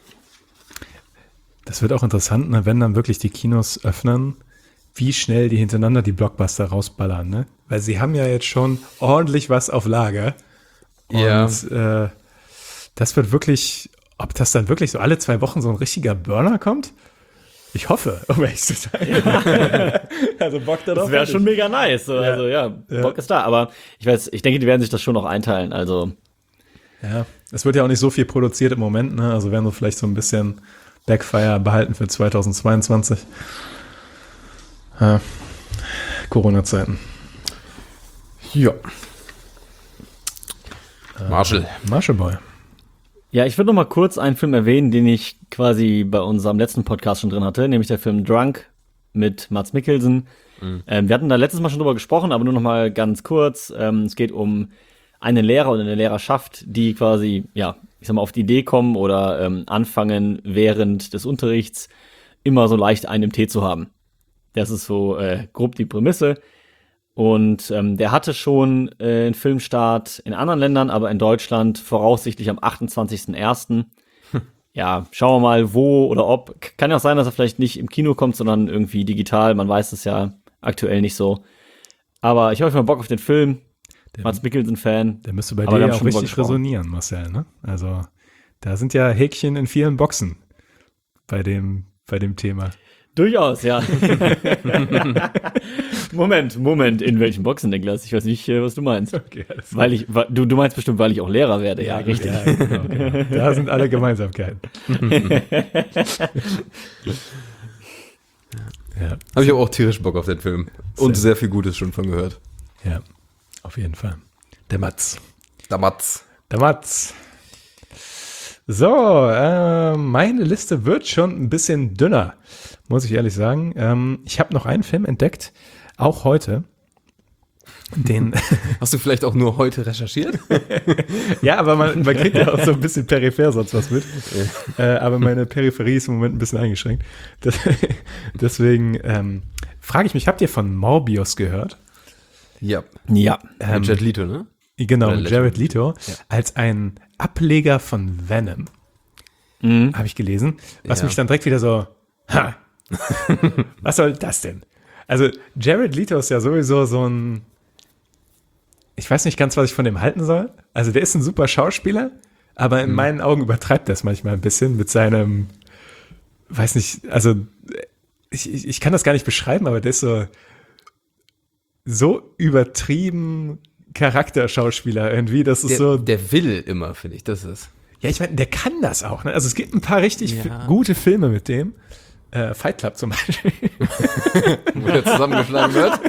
Das wird auch interessant, ne, wenn dann wirklich die Kinos öffnen, wie schnell die hintereinander die Blockbuster rausballern, ne? Weil sie haben ja jetzt schon ordentlich was auf Lager. Und Ja. das wird wirklich, ob das dann wirklich so alle 2 Wochen so ein richtiger Burner kommt? Ich hoffe, um ehrlich zu sein. Also Bock darauf. Das wäre schon mega nice. So. Also ja, Bock ist da. Aber ich denke, die werden sich das schon noch einteilen. Also Ja, es wird ja auch nicht so viel produziert im Moment, ne? Also werden wir vielleicht so ein bisschen Backfire behalten für 2022. Corona-Zeiten. Ja. Marshall. Marshall Boy. ja, ich würde noch mal kurz einen Film erwähnen, den ich quasi bei unserem letzten Podcast schon drin hatte, nämlich der Film Drunk mit Mads Mikkelsen. Wir hatten da letztes Mal schon drüber gesprochen, aber nur noch mal ganz kurz. Es geht um einen Lehrer und eine Lehrerschaft, die quasi, ja, ich sag mal, auf die Idee kommen oder anfangen, während des Unterrichts immer so leicht einen im Tee zu haben. Das ist so grob die Prämisse. Und der hatte schon einen Filmstart in anderen Ländern, aber in Deutschland voraussichtlich am 28.01. Ja, schauen wir mal, wo oder ob. Kann ja auch sein, dass er vielleicht nicht im Kino kommt, sondern irgendwie digital. Man weiß es ja aktuell nicht so. Aber ich habe mal Bock auf den Film. Mads Mikkelsen-Fan. Der müsste bei Aber wir dir haben auch schon drüber richtig gesprochen. resonieren, Marcel, ne? Also, da sind ja Häkchen in vielen Boxen bei dem Thema. Durchaus, ja. Moment, in welchen Boxen, Niklas? Ich weiß nicht, was du meinst. Okay, alles Du meinst bestimmt, weil ich auch Lehrer werde. Ja, richtig. Ja, genau. Da sind alle Gemeinsamkeiten. Ja, Habe ich aber auch tierisch Bock auf den Film. Und sehr viel Gutes schon von gehört. ja, auf jeden Fall. Der Mats. Der Mats. Der Mats. So, meine Liste wird schon ein bisschen dünner, muss ich ehrlich sagen. Ich habe noch einen Film entdeckt, auch heute. Den Hast du vielleicht auch nur heute recherchiert? ja, aber man kriegt ja auch so ein bisschen peripher sonst was mit. Aber meine Peripherie ist im Moment ein bisschen eingeschränkt. Deswegen frage ich mich, habt ihr von Morbius gehört? Ja. Ja. Mit Jared Leto, ne? Genau, Oder Jared Leto, als ein Ableger von Venom. Habe ich gelesen. Was Ja. mich dann direkt wieder so, was soll das denn? Also Jared Leto ist ja sowieso so ein, ich weiß nicht ganz, was ich von dem halten soll. Also der ist ein super Schauspieler, aber in meinen Augen übertreibt das manchmal ein bisschen mit seinem, weiß nicht, also ich kann das gar nicht beschreiben, aber der ist so übertrieben Charakterschauspieler irgendwie, das ist so. Der will immer, finde ich, das ist. Ja, ich meine, der kann das auch. Ne? Also es gibt ein paar richtig Ja. gute Filme mit dem. Fight Club zum Beispiel. Wo der zusammengeschlagen wird.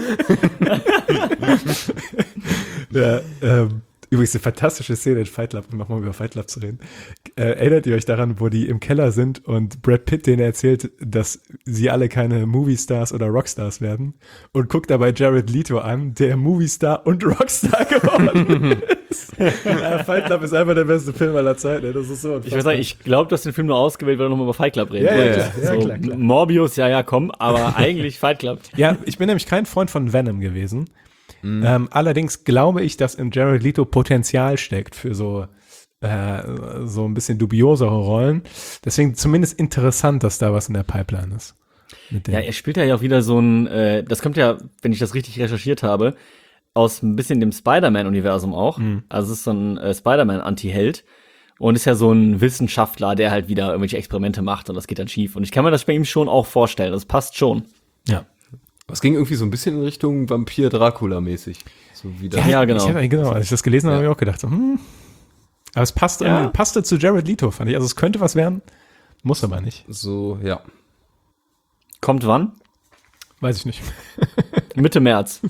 Ja, übrigens eine fantastische Szene in Fight Club, um nochmal über Fight Club zu reden. Erinnert ihr euch daran, wo die im Keller sind und Brad Pitt denen erzählt, dass sie alle keine Movie-Stars oder Rockstars werden und guckt dabei Jared Leto an, der Movie-Star und Rockstar geworden ist. Fight Club ist einfach der beste Film aller Zeiten. Ne? Das ist so Ich würde sagen, ich glaube, du hast den Film nur ausgewählt, weil du nochmal über Fight Club reden Ja, wolltest. ja, so, klar. Morbius, ja, komm, aber eigentlich Fight Club. Ja, ich bin nämlich kein Freund von Venom gewesen. Allerdings glaube ich, dass in Jared Leto Potenzial steckt für so ein bisschen dubiosere Rollen. Deswegen zumindest interessant, dass da was in der Pipeline ist. Mit dem. Ja, er spielt ja auch wieder so ein, das kommt ja, wenn ich das richtig recherchiert habe, aus ein bisschen dem Spider-Man-Universum auch. Also es ist so ein Spider-Man-Anti-Held und ist ja so ein Wissenschaftler, der halt wieder irgendwelche Experimente macht und das geht dann schief. Und ich kann mir das bei ihm schon auch vorstellen, das passt schon. Ja. Es ging irgendwie so ein bisschen in Richtung Vampir-Dracula-mäßig. So wie das. Ja, genau. Genau, als ich das gelesen habe, habe ich auch gedacht, so, Aber es passte zu Jared Leto, fand ich. Also es könnte was werden, muss aber nicht. So, ja. Kommt wann? Weiß ich nicht. Mitte März.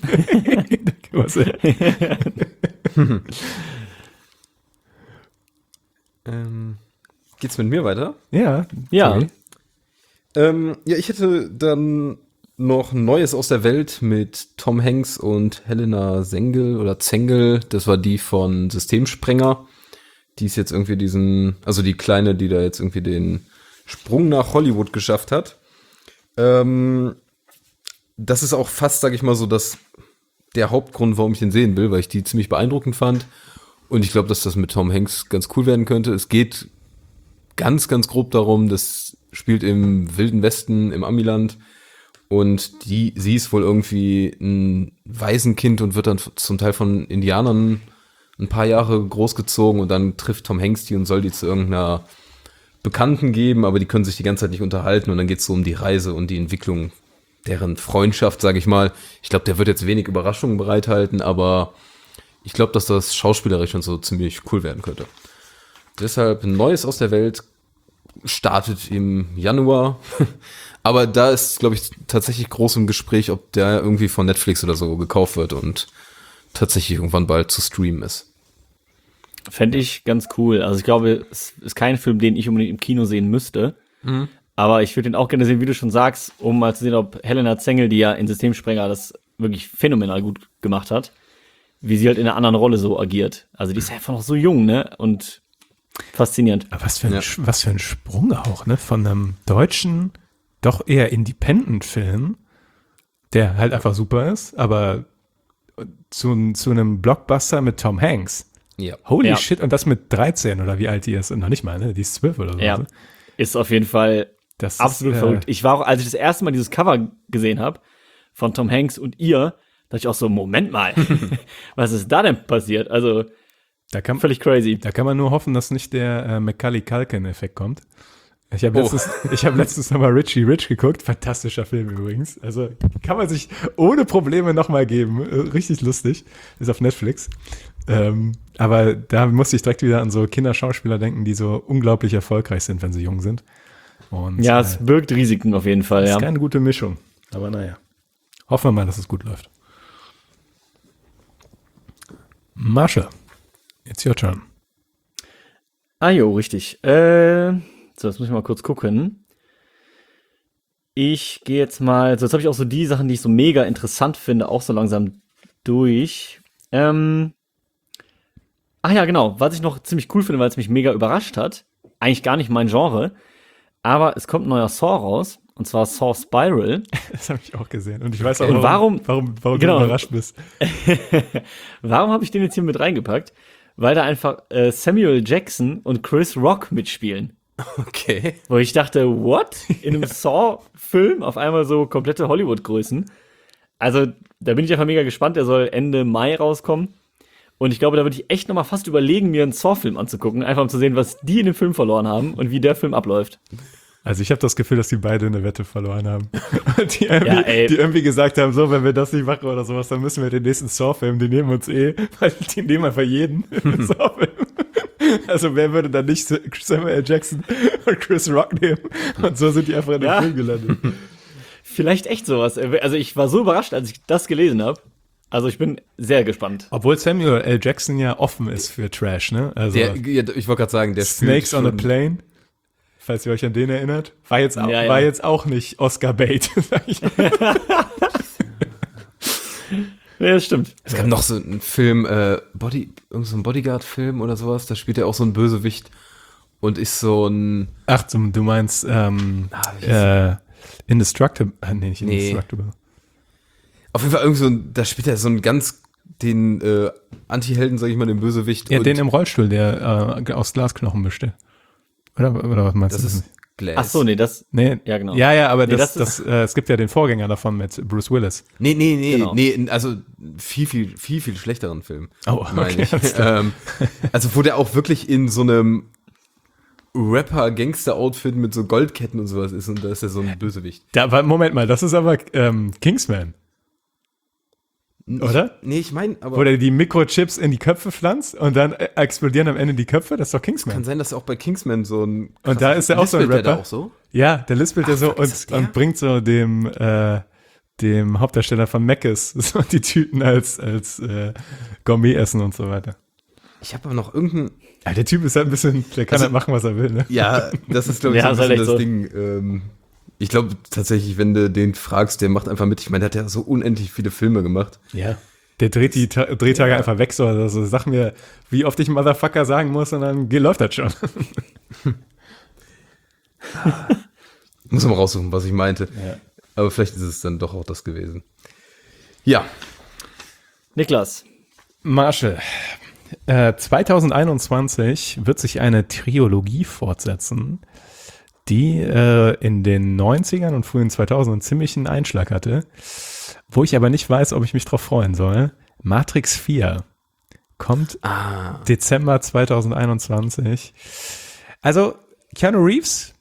Geht's mit mir weiter? Ja. Ja. sorry. Ja, ich hätte dann noch Neues aus der Welt mit Tom Hanks und Helena Zengel. Das war die von Systemsprenger. Die ist jetzt irgendwie die Kleine, die da jetzt irgendwie den Sprung nach Hollywood geschafft hat. Das ist auch fast, sag ich mal so, der Hauptgrund, warum ich den sehen will, weil ich die ziemlich beeindruckend fand. Und ich glaube, dass das mit Tom Hanks ganz cool werden könnte. Es geht ganz, ganz grob darum, das spielt im Wilden Westen, im Amiland. Und sie ist wohl irgendwie ein Waisenkind und wird dann zum Teil von Indianern ein paar Jahre großgezogen. Und dann trifft Tom Hanks die und soll die zu irgendeiner Bekannten geben, aber die können sich die ganze Zeit nicht unterhalten. Und dann geht es so um die Reise und die Entwicklung deren Freundschaft, sage ich mal. Ich glaube, der wird jetzt wenig Überraschungen bereithalten, aber ich glaube, dass das schauspielerisch und so ziemlich cool werden könnte. Deshalb Neues aus der Welt startet im Januar. Aber da ist, glaube ich, tatsächlich groß im Gespräch, ob der irgendwie von Netflix oder so gekauft wird und tatsächlich irgendwann bald zu streamen ist. Fände ich ganz cool. Also ich glaube, es ist kein Film, den ich unbedingt im Kino sehen müsste. Aber ich würde den auch gerne sehen, wie du schon sagst, um mal zu sehen, ob Helena Zengel, die ja in Systemsprenger das wirklich phänomenal gut gemacht hat, wie sie halt in einer anderen Rolle so agiert. Also die ist ja einfach noch so jung, ne? Und faszinierend. Aber was für ein Sprung auch, ne? Von einem deutschen, doch eher Independent-Film, der halt einfach super ist, aber zu einem Blockbuster mit Tom Hanks. Ja. Holy Ja. shit, und das mit 13 oder wie alt die ist. Und noch nicht mal, ne? Die ist 12 oder so. Ja, ist auf jeden Fall Das absolut ist, verrückt. Ich war auch, als ich das erste Mal dieses Cover gesehen habe von Tom Hanks und ihr, dachte ich auch so, Moment mal, was ist da denn passiert? Also Da kann, völlig crazy. da kann man nur hoffen, dass nicht der Macaulay-Culkin-Effekt kommt. Ich habe letztens nochmal Richie Rich geguckt. Fantastischer Film übrigens. Also kann man sich ohne Probleme nochmal geben. Richtig lustig. Ist auf Netflix. Aber da musste ich direkt wieder an so Kinderschauspieler denken, die so unglaublich erfolgreich sind, wenn sie jung sind. Und, Ja, es birgt Risiken auf jeden Fall, ist ja. keine gute Mischung. Aber naja. Hoffen wir mal, dass es gut läuft. Masche. It's your turn. Ah jo, richtig. So, jetzt muss ich mal kurz gucken. Ich gehe jetzt mal, so jetzt habe ich auch so die Sachen, die ich so mega interessant finde, auch so langsam durch. Ach ja, genau, was ich noch ziemlich cool finde, weil es mich mega überrascht hat, eigentlich gar nicht mein Genre, aber es kommt ein neuer Saw raus, und zwar Saw Spiral. Das habe ich auch gesehen. Und ich weiß auch, Und warum du genau. überrascht bist. Warum habe ich den jetzt hier mit reingepackt? Weil da einfach Samuel Jackson und Chris Rock mitspielen. Okay. Wo ich dachte, what? In einem Saw-Film auf einmal so komplette Hollywood-Größen. Also, da bin ich einfach mega gespannt. Der soll Ende Mai rauskommen. Und ich glaube, da würde ich echt nochmal fast überlegen, mir einen Saw-Film anzugucken. Einfach um zu sehen, was die in dem Film verloren haben und wie der Film abläuft. Also ich habe das Gefühl, dass die beide eine Wette verloren haben. die ey. irgendwie gesagt haben, so, wenn wir das nicht machen oder sowas, dann müssen wir den nächsten Saw-Film, die nehmen uns weil die nehmen einfach jeden Saw-Film. Also wer würde dann nicht Samuel Jackson und Chris Rock nehmen? Und so sind die einfach in dem Film gelandet. Vielleicht echt sowas. Also ich war so überrascht, als ich das gelesen habe. Also ich bin sehr gespannt. Obwohl Samuel L. Jackson ja offen ist für Trash, ne? Also Ich wollte gerade sagen, der Snakes on a schon- Plane, falls ihr euch an den erinnert, war jetzt auch nicht Oscar Bait, sag ich. Ja, das stimmt. Es gab noch so einen Film, irgend so ein Bodyguard-Film oder sowas, da spielt er auch so ein Bösewicht und ist so ein... Ach, du meinst Indestructible. Nee, nicht Indestructible. Auf jeden Fall irgend so ein, da spielt er so einen den Anti-Helden, sag ich mal, den Bösewicht. Ja, und den im Rollstuhl, der aus Glasknochen besteht. Oder was meinst das du? ist Glass. Ach so, nee, das. Nee, Ja, genau. Ja, aber Nee, es gibt ja den Vorgänger davon mit Bruce Willis. Nee, Genau. also viel schlechteren Film. Oh, meine okay, ich. alles klar. Also wo der auch wirklich in so einem Rapper-Gangster-Outfit mit so Goldketten und sowas ist und da ist er so ein Bösewicht. Moment mal, das ist aber Kingsman. Oder? Ich meine, aber Wo der die Mikrochips in die Köpfe pflanzt und dann explodieren am Ende die Köpfe? Das ist doch kann Kingsman. sein, dass auch bei Kingsman so ein... Und da ist er auch so ein Lispelt der Rapper. da auch so? Ja, der lispelt ja so fuck, ist das der? und bringt so dem Hauptdarsteller von Meckes so die Tüten als Gourmet-Essen und so weiter. Ich habe aber noch irgendein... Ja, der Typ ist halt ein bisschen, der kann halt machen, was er will, ne? Ja, das ist, glaube ich, Ja, so ein ist bisschen halt das echt so. Ding. Ich glaube tatsächlich, wenn du den fragst, der macht einfach mit. Ich meine, der hat ja so unendlich viele Filme gemacht. Ja. Der dreht die Drehtage einfach weg, so. Also sag mir, wie oft ich Motherfucker sagen muss und dann läuft das schon. Muss man mal raussuchen, was ich meinte. Ja. Aber vielleicht ist es dann doch auch das gewesen. Ja. Niklas. Marshall, 2021 wird sich eine Trilogie fortsetzen, die in den 90ern und frühen 2000ern ziemlich einen Einschlag hatte, wo ich aber nicht weiß, ob ich mich drauf freuen soll. Matrix 4 kommt Dezember 2021. Also Keanu Reeves,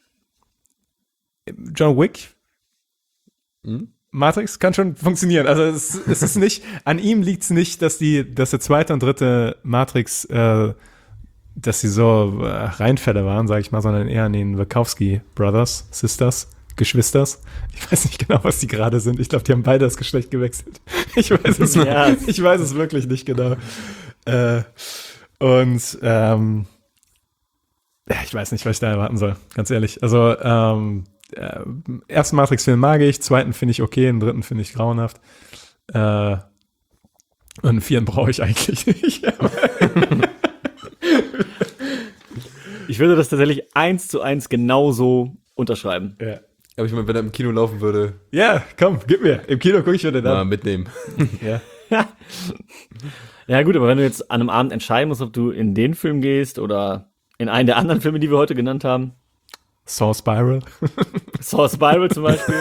John Wick, Matrix kann schon funktionieren. Also es ist nicht, an ihm liegt es nicht, dass der zweite und dritte Matrix, dass sie so Reinfälle waren, sage ich mal, sondern eher an den Wachowski Brothers, Sisters, Geschwisters. Ich weiß nicht genau, was die gerade sind. Ich glaube, die haben beide das Geschlecht gewechselt. Ich weiß es, ich weiß es wirklich nicht genau. Ich weiß nicht, was ich da erwarten soll, ganz ehrlich. Also, ersten Matrix-Film mag ich, zweiten finde ich okay, den dritten finde ich grauenhaft. Und den vierten brauche ich eigentlich nicht. Ich würde das tatsächlich 1:1 genauso unterschreiben. Ja. Aber ich meine, wenn er im Kino laufen würde, Ja, komm, gib mir. Im Kino gucke ich wieder mal da. mitnehmen. Ja. Ja gut, aber wenn du jetzt an einem Abend entscheiden musst, ob du in den Film gehst oder in einen der anderen Filme, die wir heute genannt haben, Saw Spiral. Saw Spiral zum Beispiel.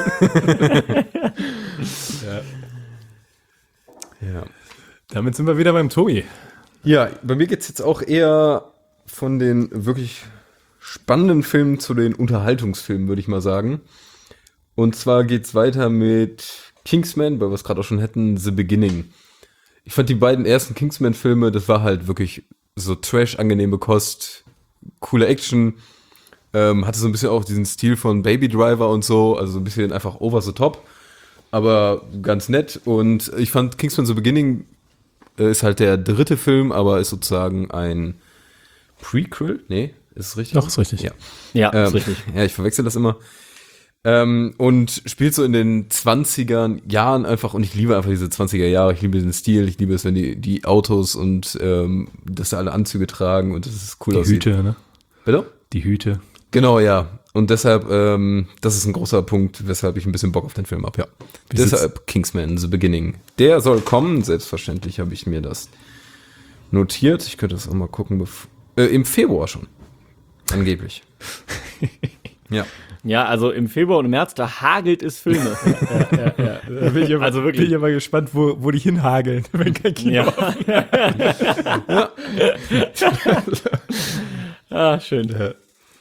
Ja. Damit sind wir wieder beim Tobi. Ja, bei mir geht's jetzt auch eher von den wirklich spannenden Filmen zu den Unterhaltungsfilmen, würde ich mal sagen. Und zwar geht's weiter mit Kingsman, weil wir es gerade auch schon hätten, The Beginning. Ich fand die beiden ersten Kingsman-Filme, das war halt wirklich so Trash-angenehme Kost, coole Action, hatte so ein bisschen auch diesen Stil von Baby Driver und so, also so ein bisschen einfach over the top, aber ganz nett. Und ich fand Kingsman The Beginning ist halt der dritte Film, aber ist sozusagen ein Prequel? Nee, ist es richtig? Doch, ist richtig. Ja. Ja, ist richtig. Ja, ich verwechsel das immer. Und spielt so in den 20er Jahren einfach, und ich liebe einfach diese 20er Jahre, ich liebe den Stil, ich liebe es, wenn die Autos und dass da alle Anzüge tragen und das ist cool Die aussieht. Hüte, ne? Bitte? Die Hüte. Genau, ja. Und deshalb, das ist ein großer Punkt, weshalb ich ein bisschen Bock auf den Film habe, ja. Deshalb Kingsman, The Beginning. Der soll kommen, selbstverständlich habe ich mir das notiert. Ich könnte das auch mal gucken, im Februar schon. Angeblich. Ja. Ja, also im Februar und im März, da hagelt es Filme. Da bin ich aber, Also wirklich. bin ich aber gespannt, wo die hinhageln, wenn kein Kino. Ja. Ah, schön. Ja.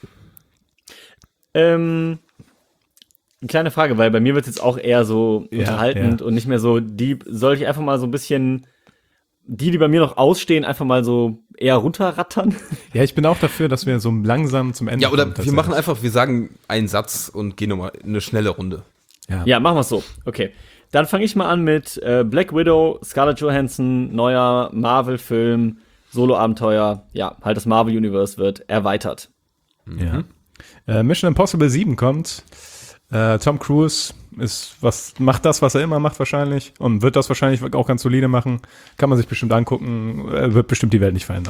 Eine kleine Frage, weil bei mir wird es jetzt auch eher so Ja, unterhaltend ja. und nicht mehr so deep. Soll ich einfach mal so ein bisschen die bei mir noch ausstehen, einfach mal so eher runterrattern? Ja, ich bin auch dafür, dass wir so langsam zum Ende Ja, oder kommen, wir machen einfach, wir sagen einen Satz und gehen nochmal eine schnelle Runde. Ja, machen wir es so. Okay. Dann fange ich mal an mit Black Widow, Scarlett Johansson, neuer Marvel-Film, Solo-Abenteuer. Ja, halt das Marvel-Universe wird erweitert. Ja. Mission Impossible 7 kommt. Tom Cruise macht das, was er immer macht wahrscheinlich und wird das wahrscheinlich auch ganz solide machen. Kann man sich bestimmt angucken. Wird bestimmt die Welt nicht verändern.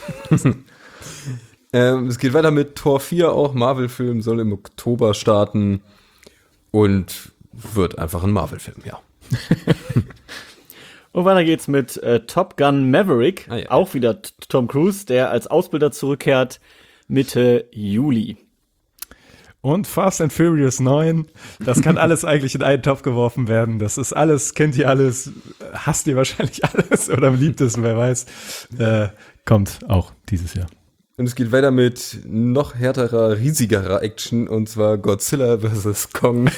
Es geht weiter mit Tor 4 auch. Marvel-Film soll im Oktober starten und wird einfach ein Marvel-Film, ja. Und weiter geht's mit Top Gun Maverick. Ah, ja. Auch wieder Tom Cruise, der als Ausbilder zurückkehrt Mitte Juli. Und Fast and Furious 9, das kann alles eigentlich in einen Topf geworfen werden. Das ist alles, kennt ihr alles, hasst ihr wahrscheinlich alles oder liebt es, wer weiß. Kommt auch dieses Jahr. Und es geht weiter mit noch härterer, riesigerer Action, und zwar Godzilla vs. Kong.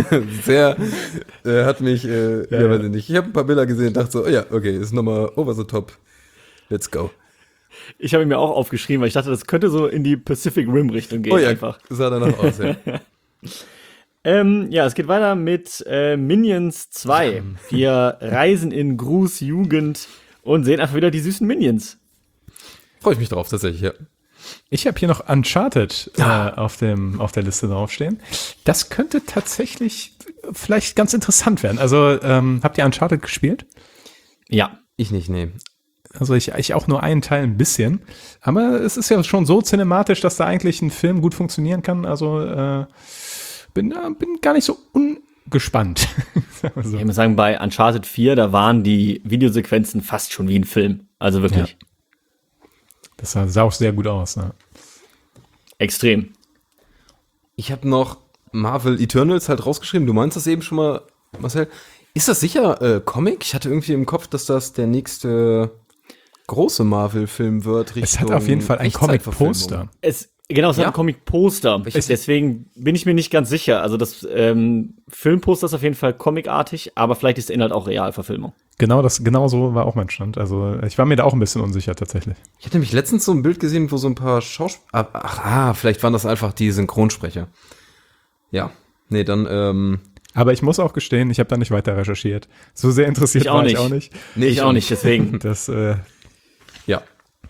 Hat mich, weiß ich nicht. Ich habe ein paar Bilder gesehen und dachte so, oh ja, okay, ist nochmal over the top. Let's go. Ich habe ihn mir auch aufgeschrieben, weil ich dachte, das könnte so in die Pacific Rim Richtung gehen. Oh ja, einfach. sah danach aus, ja. Ja, es geht weiter mit Minions 2. Wir reisen in Gru's Jugend und sehen einfach wieder die süßen Minions. Freue ich mich drauf, tatsächlich, ja. Ich habe hier noch Uncharted auf der Liste draufstehen. Das könnte tatsächlich vielleicht ganz interessant werden. Also, habt ihr Uncharted gespielt? Ja. Ich nicht, nee. Also ich auch nur einen Teil ein bisschen. Aber es ist ja schon so cinematisch, dass da eigentlich ein Film gut funktionieren kann. Also bin gar nicht so ungespannt. Ich muss sagen, bei Uncharted 4, da waren die Videosequenzen fast schon wie ein Film. Also wirklich. Ja. Das sah auch sehr gut aus. Ne? Extrem. Ich habe noch Marvel Eternals halt rausgeschrieben. Du meinst das eben schon mal, Marcel. Ist das sicher Comic? Ich hatte irgendwie im Kopf, dass das der nächste große Marvel-Film wird. Es hat auf jeden Fall ein Comic-Poster. Es hat ein Comic-Poster. Deswegen bin ich mir nicht ganz sicher. Also das Filmposter ist auf jeden Fall comicartig, aber vielleicht ist der Inhalt auch Realverfilmung. Genau so war auch mein Stand. Also ich war mir da auch ein bisschen unsicher tatsächlich. Ich hatte nämlich letztens so ein Bild gesehen, wo so ein paar Schauspieler... vielleicht waren das einfach die Synchronsprecher. Ja, nee, dann... Aber ich muss auch gestehen, ich habe da nicht weiter recherchiert. So sehr interessiert ich auch nicht. Nee, ich auch nicht, deswegen. Das, ja.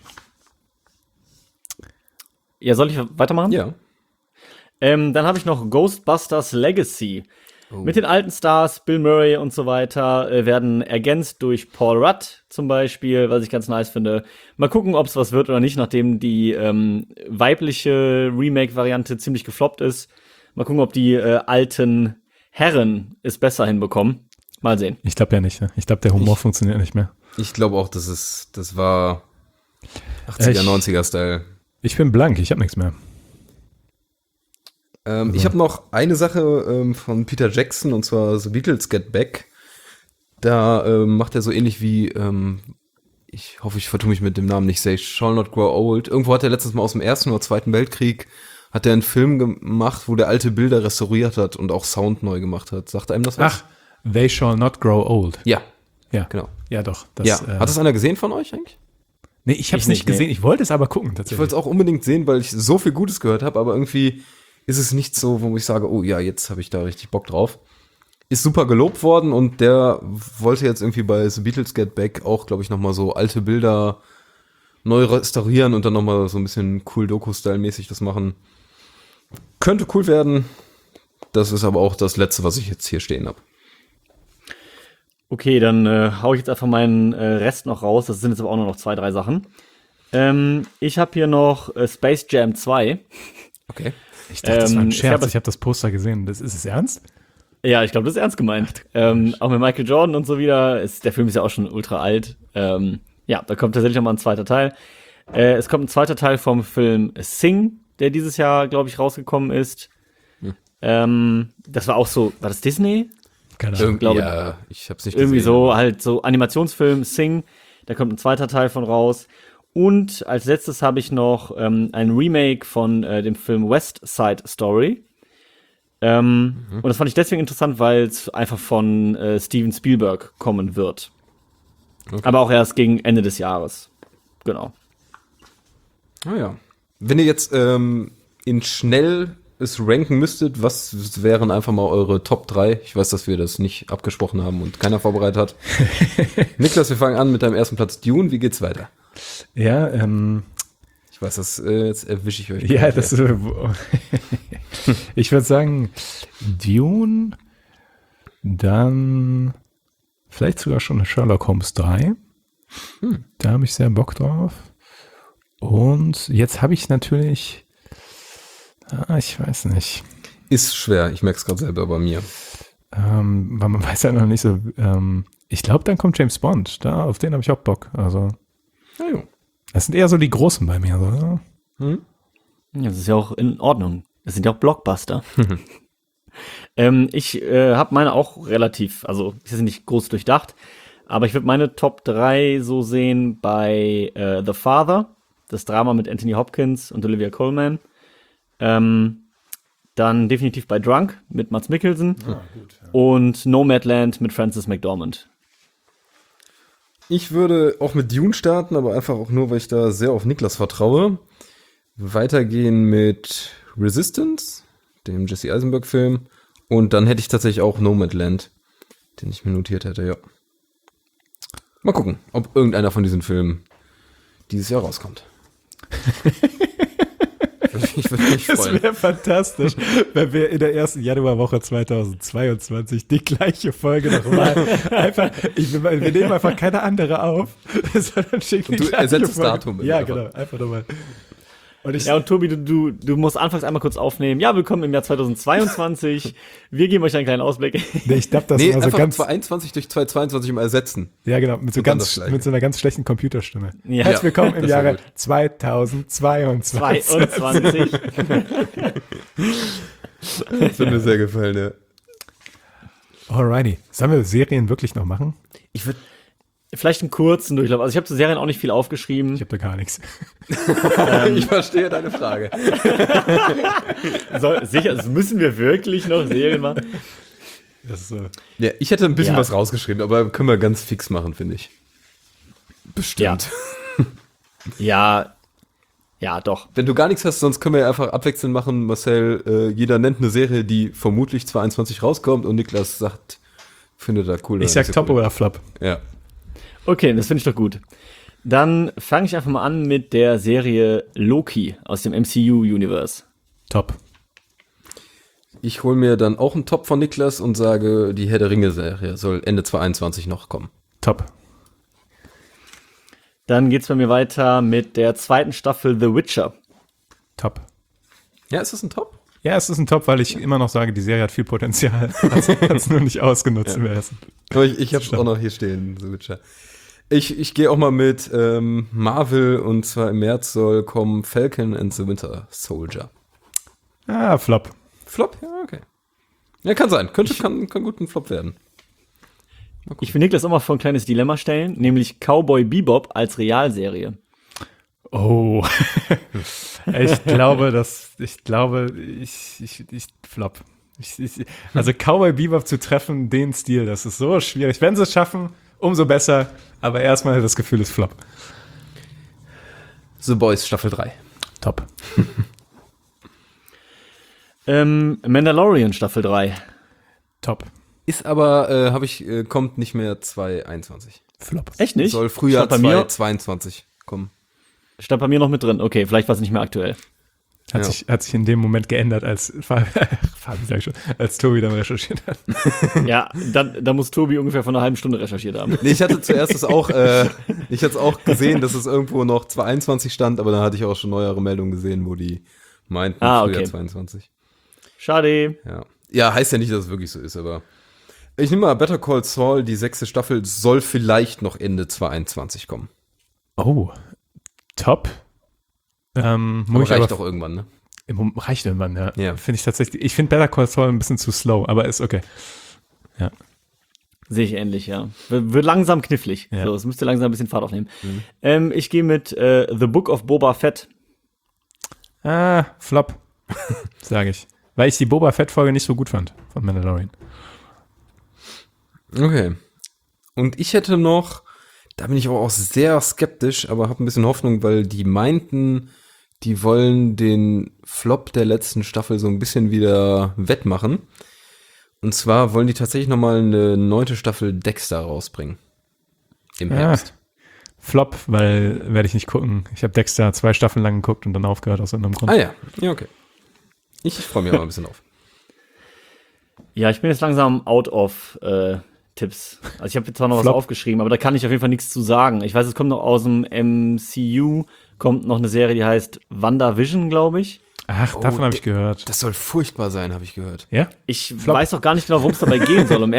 Ja, soll ich weitermachen? Ja. Dann habe ich noch Ghostbusters Legacy. Mit den alten Stars, Bill Murray und so weiter, werden ergänzt durch Paul Rudd zum Beispiel, was ich ganz nice finde. Mal gucken, ob es was wird oder nicht, nachdem die weibliche Remake-Variante ziemlich gefloppt ist. Mal gucken, ob die alten Herren es besser hinbekommen. Mal sehen. ich glaube ja nicht. Ne? Ich glaube, der Humor funktioniert nicht mehr. Ich glaube auch, das war 80er, 90er-Style. Ich bin blank, ich habe nichts mehr. Ich habe noch eine Sache von Peter Jackson, und zwar The Beatles Get Back. Da macht er so ähnlich wie, ich hoffe, ich vertue mich mit dem Namen nicht, They Shall Not Grow Old. Irgendwo hat er letztens mal aus dem Ersten oder Zweiten Weltkrieg hat er einen Film gemacht, wo der alte Bilder restauriert hat und auch Sound neu gemacht hat. Sagt einem das was? Ach, They Shall Not Grow Old. Ja. Ja, Genau. Ja, doch. Hat das einer gesehen von euch eigentlich? Nee, ich habe es Ich nicht nicht, gesehen. nee. Ich wollte es aber gucken, Ich tatsächlich. wollte es auch unbedingt sehen, weil ich so viel Gutes gehört habe, aber irgendwie ist es nicht so, wo ich sage, oh ja, jetzt habe ich da richtig Bock drauf. Ist super gelobt worden, und der wollte jetzt irgendwie bei The Beatles Get Back auch, glaube ich, nochmal so alte Bilder neu restaurieren und dann nochmal so ein bisschen cool Doku-Style-mäßig das machen. Könnte cool werden. Das ist aber auch das Letzte, was ich jetzt hier stehen habe. Okay, dann hau ich jetzt einfach meinen Rest noch raus. Das sind jetzt aber auch nur noch 2, 3 Sachen. Ich habe hier noch Space Jam 2. Okay. Ich dachte, das war ein ich Scherz. habe- Ich habe das Poster gesehen. Ist es ernst? Ja, ich glaube, das ist ernst gemeint. Auch mit Michael Jordan und so wieder. Der Film ist ja auch schon ultra alt. Ja, da kommt tatsächlich nochmal ein zweiter Teil. Es kommt ein zweiter Teil vom Film Sing, der dieses Jahr, glaube ich, rausgekommen ist. Das war auch so, war das Disney? Keine Ahnung. glaube- Ja, ich hab's nicht Irgendwie gesehen. so, halt so Animationsfilm Sing. Da kommt ein zweiter Teil von raus. Und als letztes habe ich noch ein Remake von dem Film West Side Story. Und das fand ich deswegen interessant, weil es einfach von Steven Spielberg kommen wird. Okay. Aber auch erst gegen Ende des Jahres. Genau. Ah ja. Wenn ihr jetzt in schnell es ranken müsstet, was wären einfach mal eure Top 3? Ich weiß, dass wir das nicht abgesprochen haben und keiner vorbereitet hat. Niklas, wir fangen an mit deinem ersten Platz. Dune, wie geht's weiter? Ja, Ich weiß, jetzt erwische ich euch. ja, das ich würde sagen, Dune, dann vielleicht sogar schon Sherlock Holmes 3. Da habe ich sehr Bock drauf. Und jetzt habe ich natürlich, ich weiß nicht, Ist schwer, ich merke es gerade selber bei mir. weil man weiß ja noch nicht so, ich glaube, dann kommt James Bond, auf den habe ich auch Bock. Also, Ja, jo. das sind eher so die Großen bei mir. So, ja. Ja, das ist ja auch in Ordnung. Das sind ja auch Blockbuster. Ich habe meine auch relativ, also ist jetzt nicht groß durchdacht, aber ich würde meine Top 3 so sehen bei The Father, das Drama mit Anthony Hopkins und Olivia Colman. Dann definitiv bei Drunk mit Mads Mikkelsen. Und Nomadland mit Frances McDormand. Ich würde auch mit Dune starten, aber einfach auch nur, weil ich da sehr auf Niklas vertraue. Weitergehen mit Resistance, dem Jesse Eisenberg-Film. Und dann hätte ich tatsächlich auch Nomadland, den ich mir notiert hätte, ja. Mal gucken, ob irgendeiner von diesen Filmen dieses Jahr rauskommt. Ich würde mich Das freuen. wäre fantastisch, wenn wir in der ersten Januarwoche 2022 die gleiche Folge nochmal einfach, wir nehmen einfach keine andere auf, sondern schicken die Und du gleiche ersetzt das Folge. Datum Ja, einfach. genau, einfach nochmal. Und Tobi, du musst anfangs einmal kurz aufnehmen. Ja, willkommen im Jahr 2022. Wir geben euch einen kleinen Ausblick. Nee, ich glaube, das Nee, war so einfach ganz, 2021 durch 2022 mal ersetzen. ja genau, mit so dann das Gleiche. mit so einer ganz schlechten Computerstimme. Ja. Herzlich willkommen im das war Jahre gut. 2022. 22. Das wird mir sehr gefallen, ja. Alrighty. Sollen wir Serien wirklich noch machen? Ich würde Vielleicht einen kurzen Durchlauf. Also ich habe zu Serien auch nicht viel aufgeschrieben. Ich habe da gar nichts. ich verstehe deine Frage. Sicher, das müssen wir wirklich noch Serien machen. Das ist so. Ja, ich hätte ein bisschen Ja. was rausgeschrieben, aber können wir ganz fix machen, finde ich. Bestimmt. Ja, doch. Wenn du gar nichts hast, sonst können wir ja einfach abwechselnd machen. Marcel, jeder nennt eine Serie, die vermutlich 22 rauskommt und Niklas sagt, findet er cool. Ich sag Top oder Flop. Ja. Okay, das finde ich doch gut. Dann fange ich einfach mal an mit der Serie Loki aus dem MCU-Universe. Top. Ich hole mir dann auch einen Top von Niklas und sage, die Herr der Ringe-Serie soll Ende 2021 noch kommen. Top. Dann geht's bei mir weiter mit der zweiten Staffel The Witcher. Top. Ja, ist das ein Top? Ja, es ist ein Top, weil ich immer noch sage, die Serie hat viel Potenzial. Hat es nur nicht ausgenutzt im ersten. Aber ich habe es auch noch hier stehen, The Witcher. Ich gehe auch mal mit Marvel und zwar im März soll kommen Falcon and the Winter Soldier. Ah, Flop. Flop? Ja, okay. Ja, kann sein. Kann gut ein Flop werden. Ich will Niklas auch mal vor ein kleines Dilemma stellen, nämlich Cowboy Bebop als Realserie. Oh. Ich glaube, Flop. Also Cowboy Bebop zu treffen, den Stil, das ist so schwierig. Wenn sie es schaffen, umso besser. Aber erstmal das Gefühl ist Flop. The Boys Staffel 3. Top. Mandalorian Staffel 3. Top. Ist aber, kommt nicht mehr 2021. Flop. Echt nicht? Soll Frühjahr Statt bei mir 2022 kommen. Stand bei mir noch mit drin. Okay, vielleicht war es nicht mehr aktuell. Hat sich in dem Moment geändert, als als Tobi dann recherchiert hat. Ja, dann muss Tobi ungefähr von einer halben Stunde recherchiert haben. Nee, ich hatte zuerst ich hatte es auch gesehen, dass es irgendwo noch 2021 stand, aber dann hatte ich auch schon neuere Meldungen gesehen, wo die meinten Frühjahr okay. 22. Schade. Ja, heißt ja nicht, dass es wirklich so ist, aber ich nehme mal Better Call Saul, die 6. Staffel soll vielleicht noch Ende 2021 kommen. Oh. Top. Aber reicht auch irgendwann, ne? Reicht irgendwann, ja. Ja. Finde ich tatsächlich. Ich finde Better Call Saul ein bisschen zu slow, aber ist okay. Ja. Sehe ich ähnlich, ja. Wird langsam knifflig. Ja. So, es müsste langsam ein bisschen Fahrt aufnehmen. Ich gehe mit The Book of Boba Fett. Ah, Flop. Sage ich. Weil ich die Boba Fett-Folge nicht so gut fand von Mandalorian. Okay. Und ich hätte noch, da bin ich aber auch sehr skeptisch, aber habe ein bisschen Hoffnung, weil die meinten, die wollen den Flop der letzten Staffel so ein bisschen wieder wettmachen. Und zwar wollen die tatsächlich nochmal eine 9. Staffel Dexter rausbringen. Im Herbst. Flop, weil werde ich nicht gucken. Ich habe Dexter 2 Staffeln lang geguckt und dann aufgehört aus irgendeinem Grund. Ah ja, okay. Ich freue mich aber ein bisschen auf. Ja, ich bin jetzt langsam out of Tipps. Also ich habe jetzt zwar noch Flop. was aufgeschrieben, aber da kann ich auf jeden Fall nichts zu sagen. Ich weiß, es kommt noch aus dem MCU, kommt noch eine Serie, die heißt WandaVision, glaube ich. Ach, davon habe ich gehört. Das soll furchtbar sein, habe ich gehört. Ja? Ich weiß auch gar nicht genau, worum es dabei gehen soll,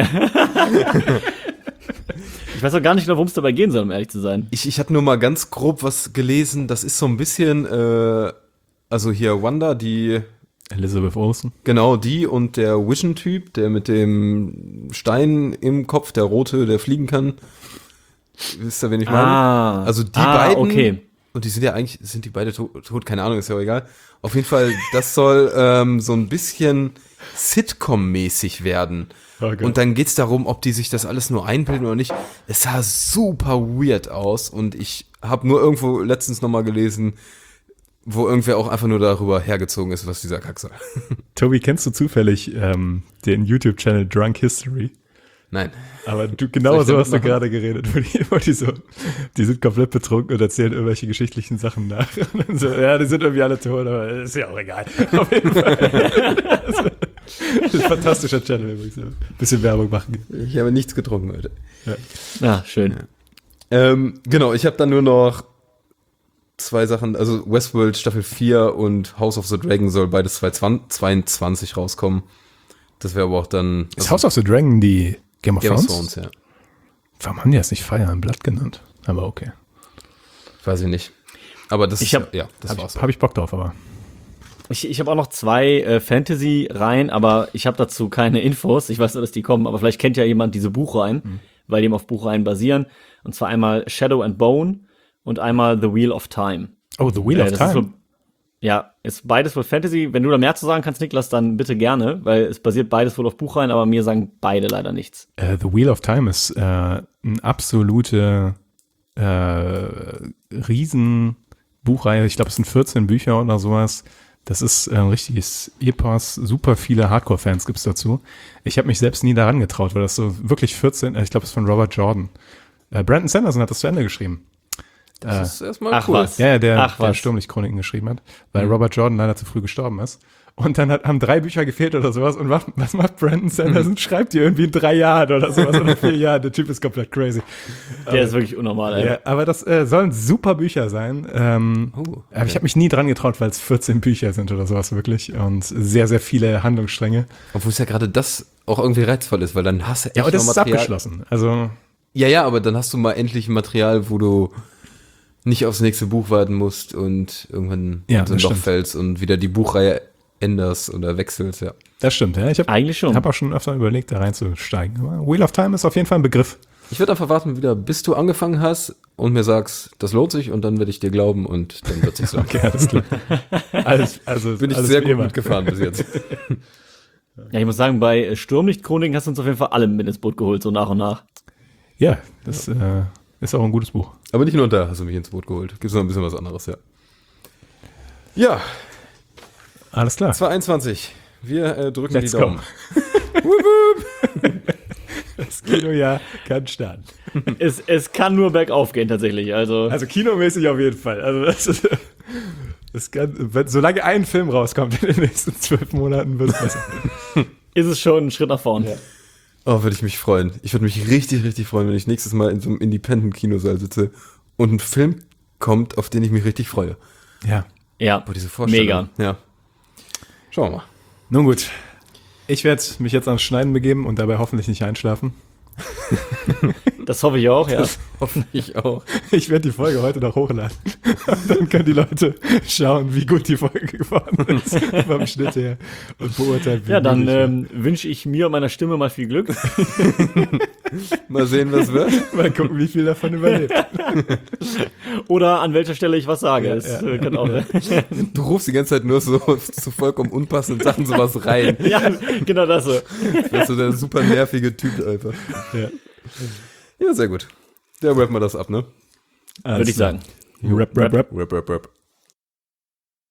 Ich weiß auch gar nicht genau, worum es dabei gehen soll, um ehrlich zu sein. Ich hatte nur mal ganz grob was gelesen, das ist so ein bisschen, also hier Wanda, die, Elizabeth Olsen. genau die und der Vision-Typ, der mit dem Stein im Kopf, der rote, der fliegen kann. Wisst ihr, wen ich meine? Also die beiden, okay. Und die sind ja eigentlich, sind die beide tot? Keine Ahnung, ist ja auch egal. Auf jeden Fall, das soll so ein bisschen Sitcom-mäßig werden. Oh Gott. Und dann geht's darum, ob die sich das alles nur einbilden oder nicht. Es sah super weird aus und ich habe nur irgendwo letztens nochmal gelesen, wo irgendwer auch einfach nur darüber hergezogen ist, was dieser Kack soll. Tobi, kennst du zufällig den YouTube-Channel Drunk History? Nein. Aber du, Soll genau ich so damit hast du machen? gerade geredet, wo die sind komplett betrunken und erzählen irgendwelche geschichtlichen Sachen nach. Und dann so, ja, die sind irgendwie alle tot, aber ist ja auch egal. Auf jeden Fall. Das ist ein fantastischer Channel übrigens. Ein bisschen Werbung machen. Ich habe nichts getrunken heute. Ah, schön. Genau, ich habe dann nur noch 2 Sachen, also Westworld Staffel 4 und House of the Dragon soll beides 2022 rauskommen. Das wäre aber auch dann... Ist House of the Dragon die Game of Thrones? ja. Warum haben die das nicht Fire and Blood genannt? Aber okay. Weiß ich nicht. Aber das Ich hab- das war's. Habe ich Bock drauf, aber. Ich habe auch noch 2 Fantasy-Reihen, aber ich habe dazu keine Infos. Ich weiß nur, dass die kommen, aber vielleicht kennt ja jemand diese Buchreihen, weil die eben auf Buchreihen basieren. Und zwar einmal Shadow and Bone und einmal The Wheel of Time. Oh, The Wheel of Das ist Time. so, ja, ist beides wohl Fantasy. Wenn du da mehr zu sagen kannst, Niklas, dann bitte gerne, weil es basiert beides wohl auf Buchreihen, aber mir sagen beide leider nichts. The Wheel of Time ist eine absolute Riesenbuchreihe. Ich glaube, es sind 14 Bücher oder sowas. Das ist ein richtiges Epos. Super viele Hardcore-Fans gibt's dazu. Ich habe mich selbst nie daran getraut, weil das so wirklich 14, ich glaube, es ist von Robert Jordan. Brandon Sanderson hat das zu Ende geschrieben. Das ist erstmal Ach cool. was. Ja, der Ach was. Sturmlicht-Chroniken geschrieben hat, weil Robert Jordan leider zu früh gestorben ist. Und dann haben 3 Bücher gefehlt oder sowas. Und was macht Brandon Sanderson? Schreibt die irgendwie in 3 Jahren oder sowas oder 4 Jahren. Der Typ ist komplett crazy. Der ist wirklich unnormal, ey. Ja, aber das sollen super Bücher sein. Aber ich habe mich nie dran getraut, weil es 14 Bücher sind oder sowas wirklich. Und sehr, sehr viele Handlungsstränge. Obwohl es ja gerade das auch irgendwie reizvoll ist, weil dann hast du echt Ja, und das noch ist abgeschlossen. Also, Ja, aber dann hast du mal endlich Material, wo du nicht aufs nächste Buch warten musst und irgendwann Ja, in so ein das Loch stimmt. fällst und wieder die Buchreihe änderst oder wechselst, ja. das stimmt. Ja. Ich Eigentlich schon. habe auch schon öfter überlegt, da reinzusteigen. Aber Wheel of Time ist auf jeden Fall ein Begriff. Ich würde einfach warten, wieder bis du angefangen hast und mir sagst, das lohnt sich und dann werde ich dir glauben und dann wird sich so. Okay, alles klar. Also Bin ich alles sehr wie gut immer. mitgefahren bis jetzt. Ja, ich muss sagen, bei Sturmlicht-Chroniken hast du uns auf jeden Fall alle mit ins Boot geholt, so nach und nach. Ja, das ist auch ein gutes Buch. Aber nicht nur da hast du mich ins Boot geholt. Gibt's noch ein bisschen was anderes, ja. Ja, Alles klar. 2021. Wir drücken Let's die go. Daumen. Das Kinojahr kann starten. Es kann nur bergauf gehen, tatsächlich. Also Also kinomäßig auf jeden Fall. Also das kann, solange ein Film rauskommt in den nächsten 12 Monaten, wird es besser. ist es schon ein Schritt nach vorn. Ja. Oh, würde ich mich freuen. Ich würde mich richtig, richtig freuen, wenn ich nächstes Mal in so einem Independent-Kinosaal sitze und ein Film kommt, auf den ich mich richtig freue. Ja. Ja, Boah, diese Vorstellung. mega. Ja. Schauen wir mal. Nun gut. Ich werde mich jetzt ans Schneiden begeben und dabei hoffentlich nicht einschlafen. Das hoffe ich auch, ja. Hoffentlich auch. Ich werde die Folge heute noch hochladen. Und dann können die Leute schauen, wie gut die Folge geworden ist vom Schnitt her und beurteilen, wie Ja, dann gut ich war. wünsche ich mir und meiner Stimme mal viel Glück. Mal sehen, was wird. Mal gucken, wie viel davon überlebt. Oder an welcher Stelle ich was sage. Ja, Das ja. kann auch. Du rufst die ganze Zeit nur so zu vollkommen unpassenden Sachen sowas rein. Ja, genau das so. Du bist so der super nervige Typ einfach. Ja. Ja, sehr gut. Ja, rappen wir das ab, ne? Würde ich sagen. Rap, rap, rap. Rap, rap, rap.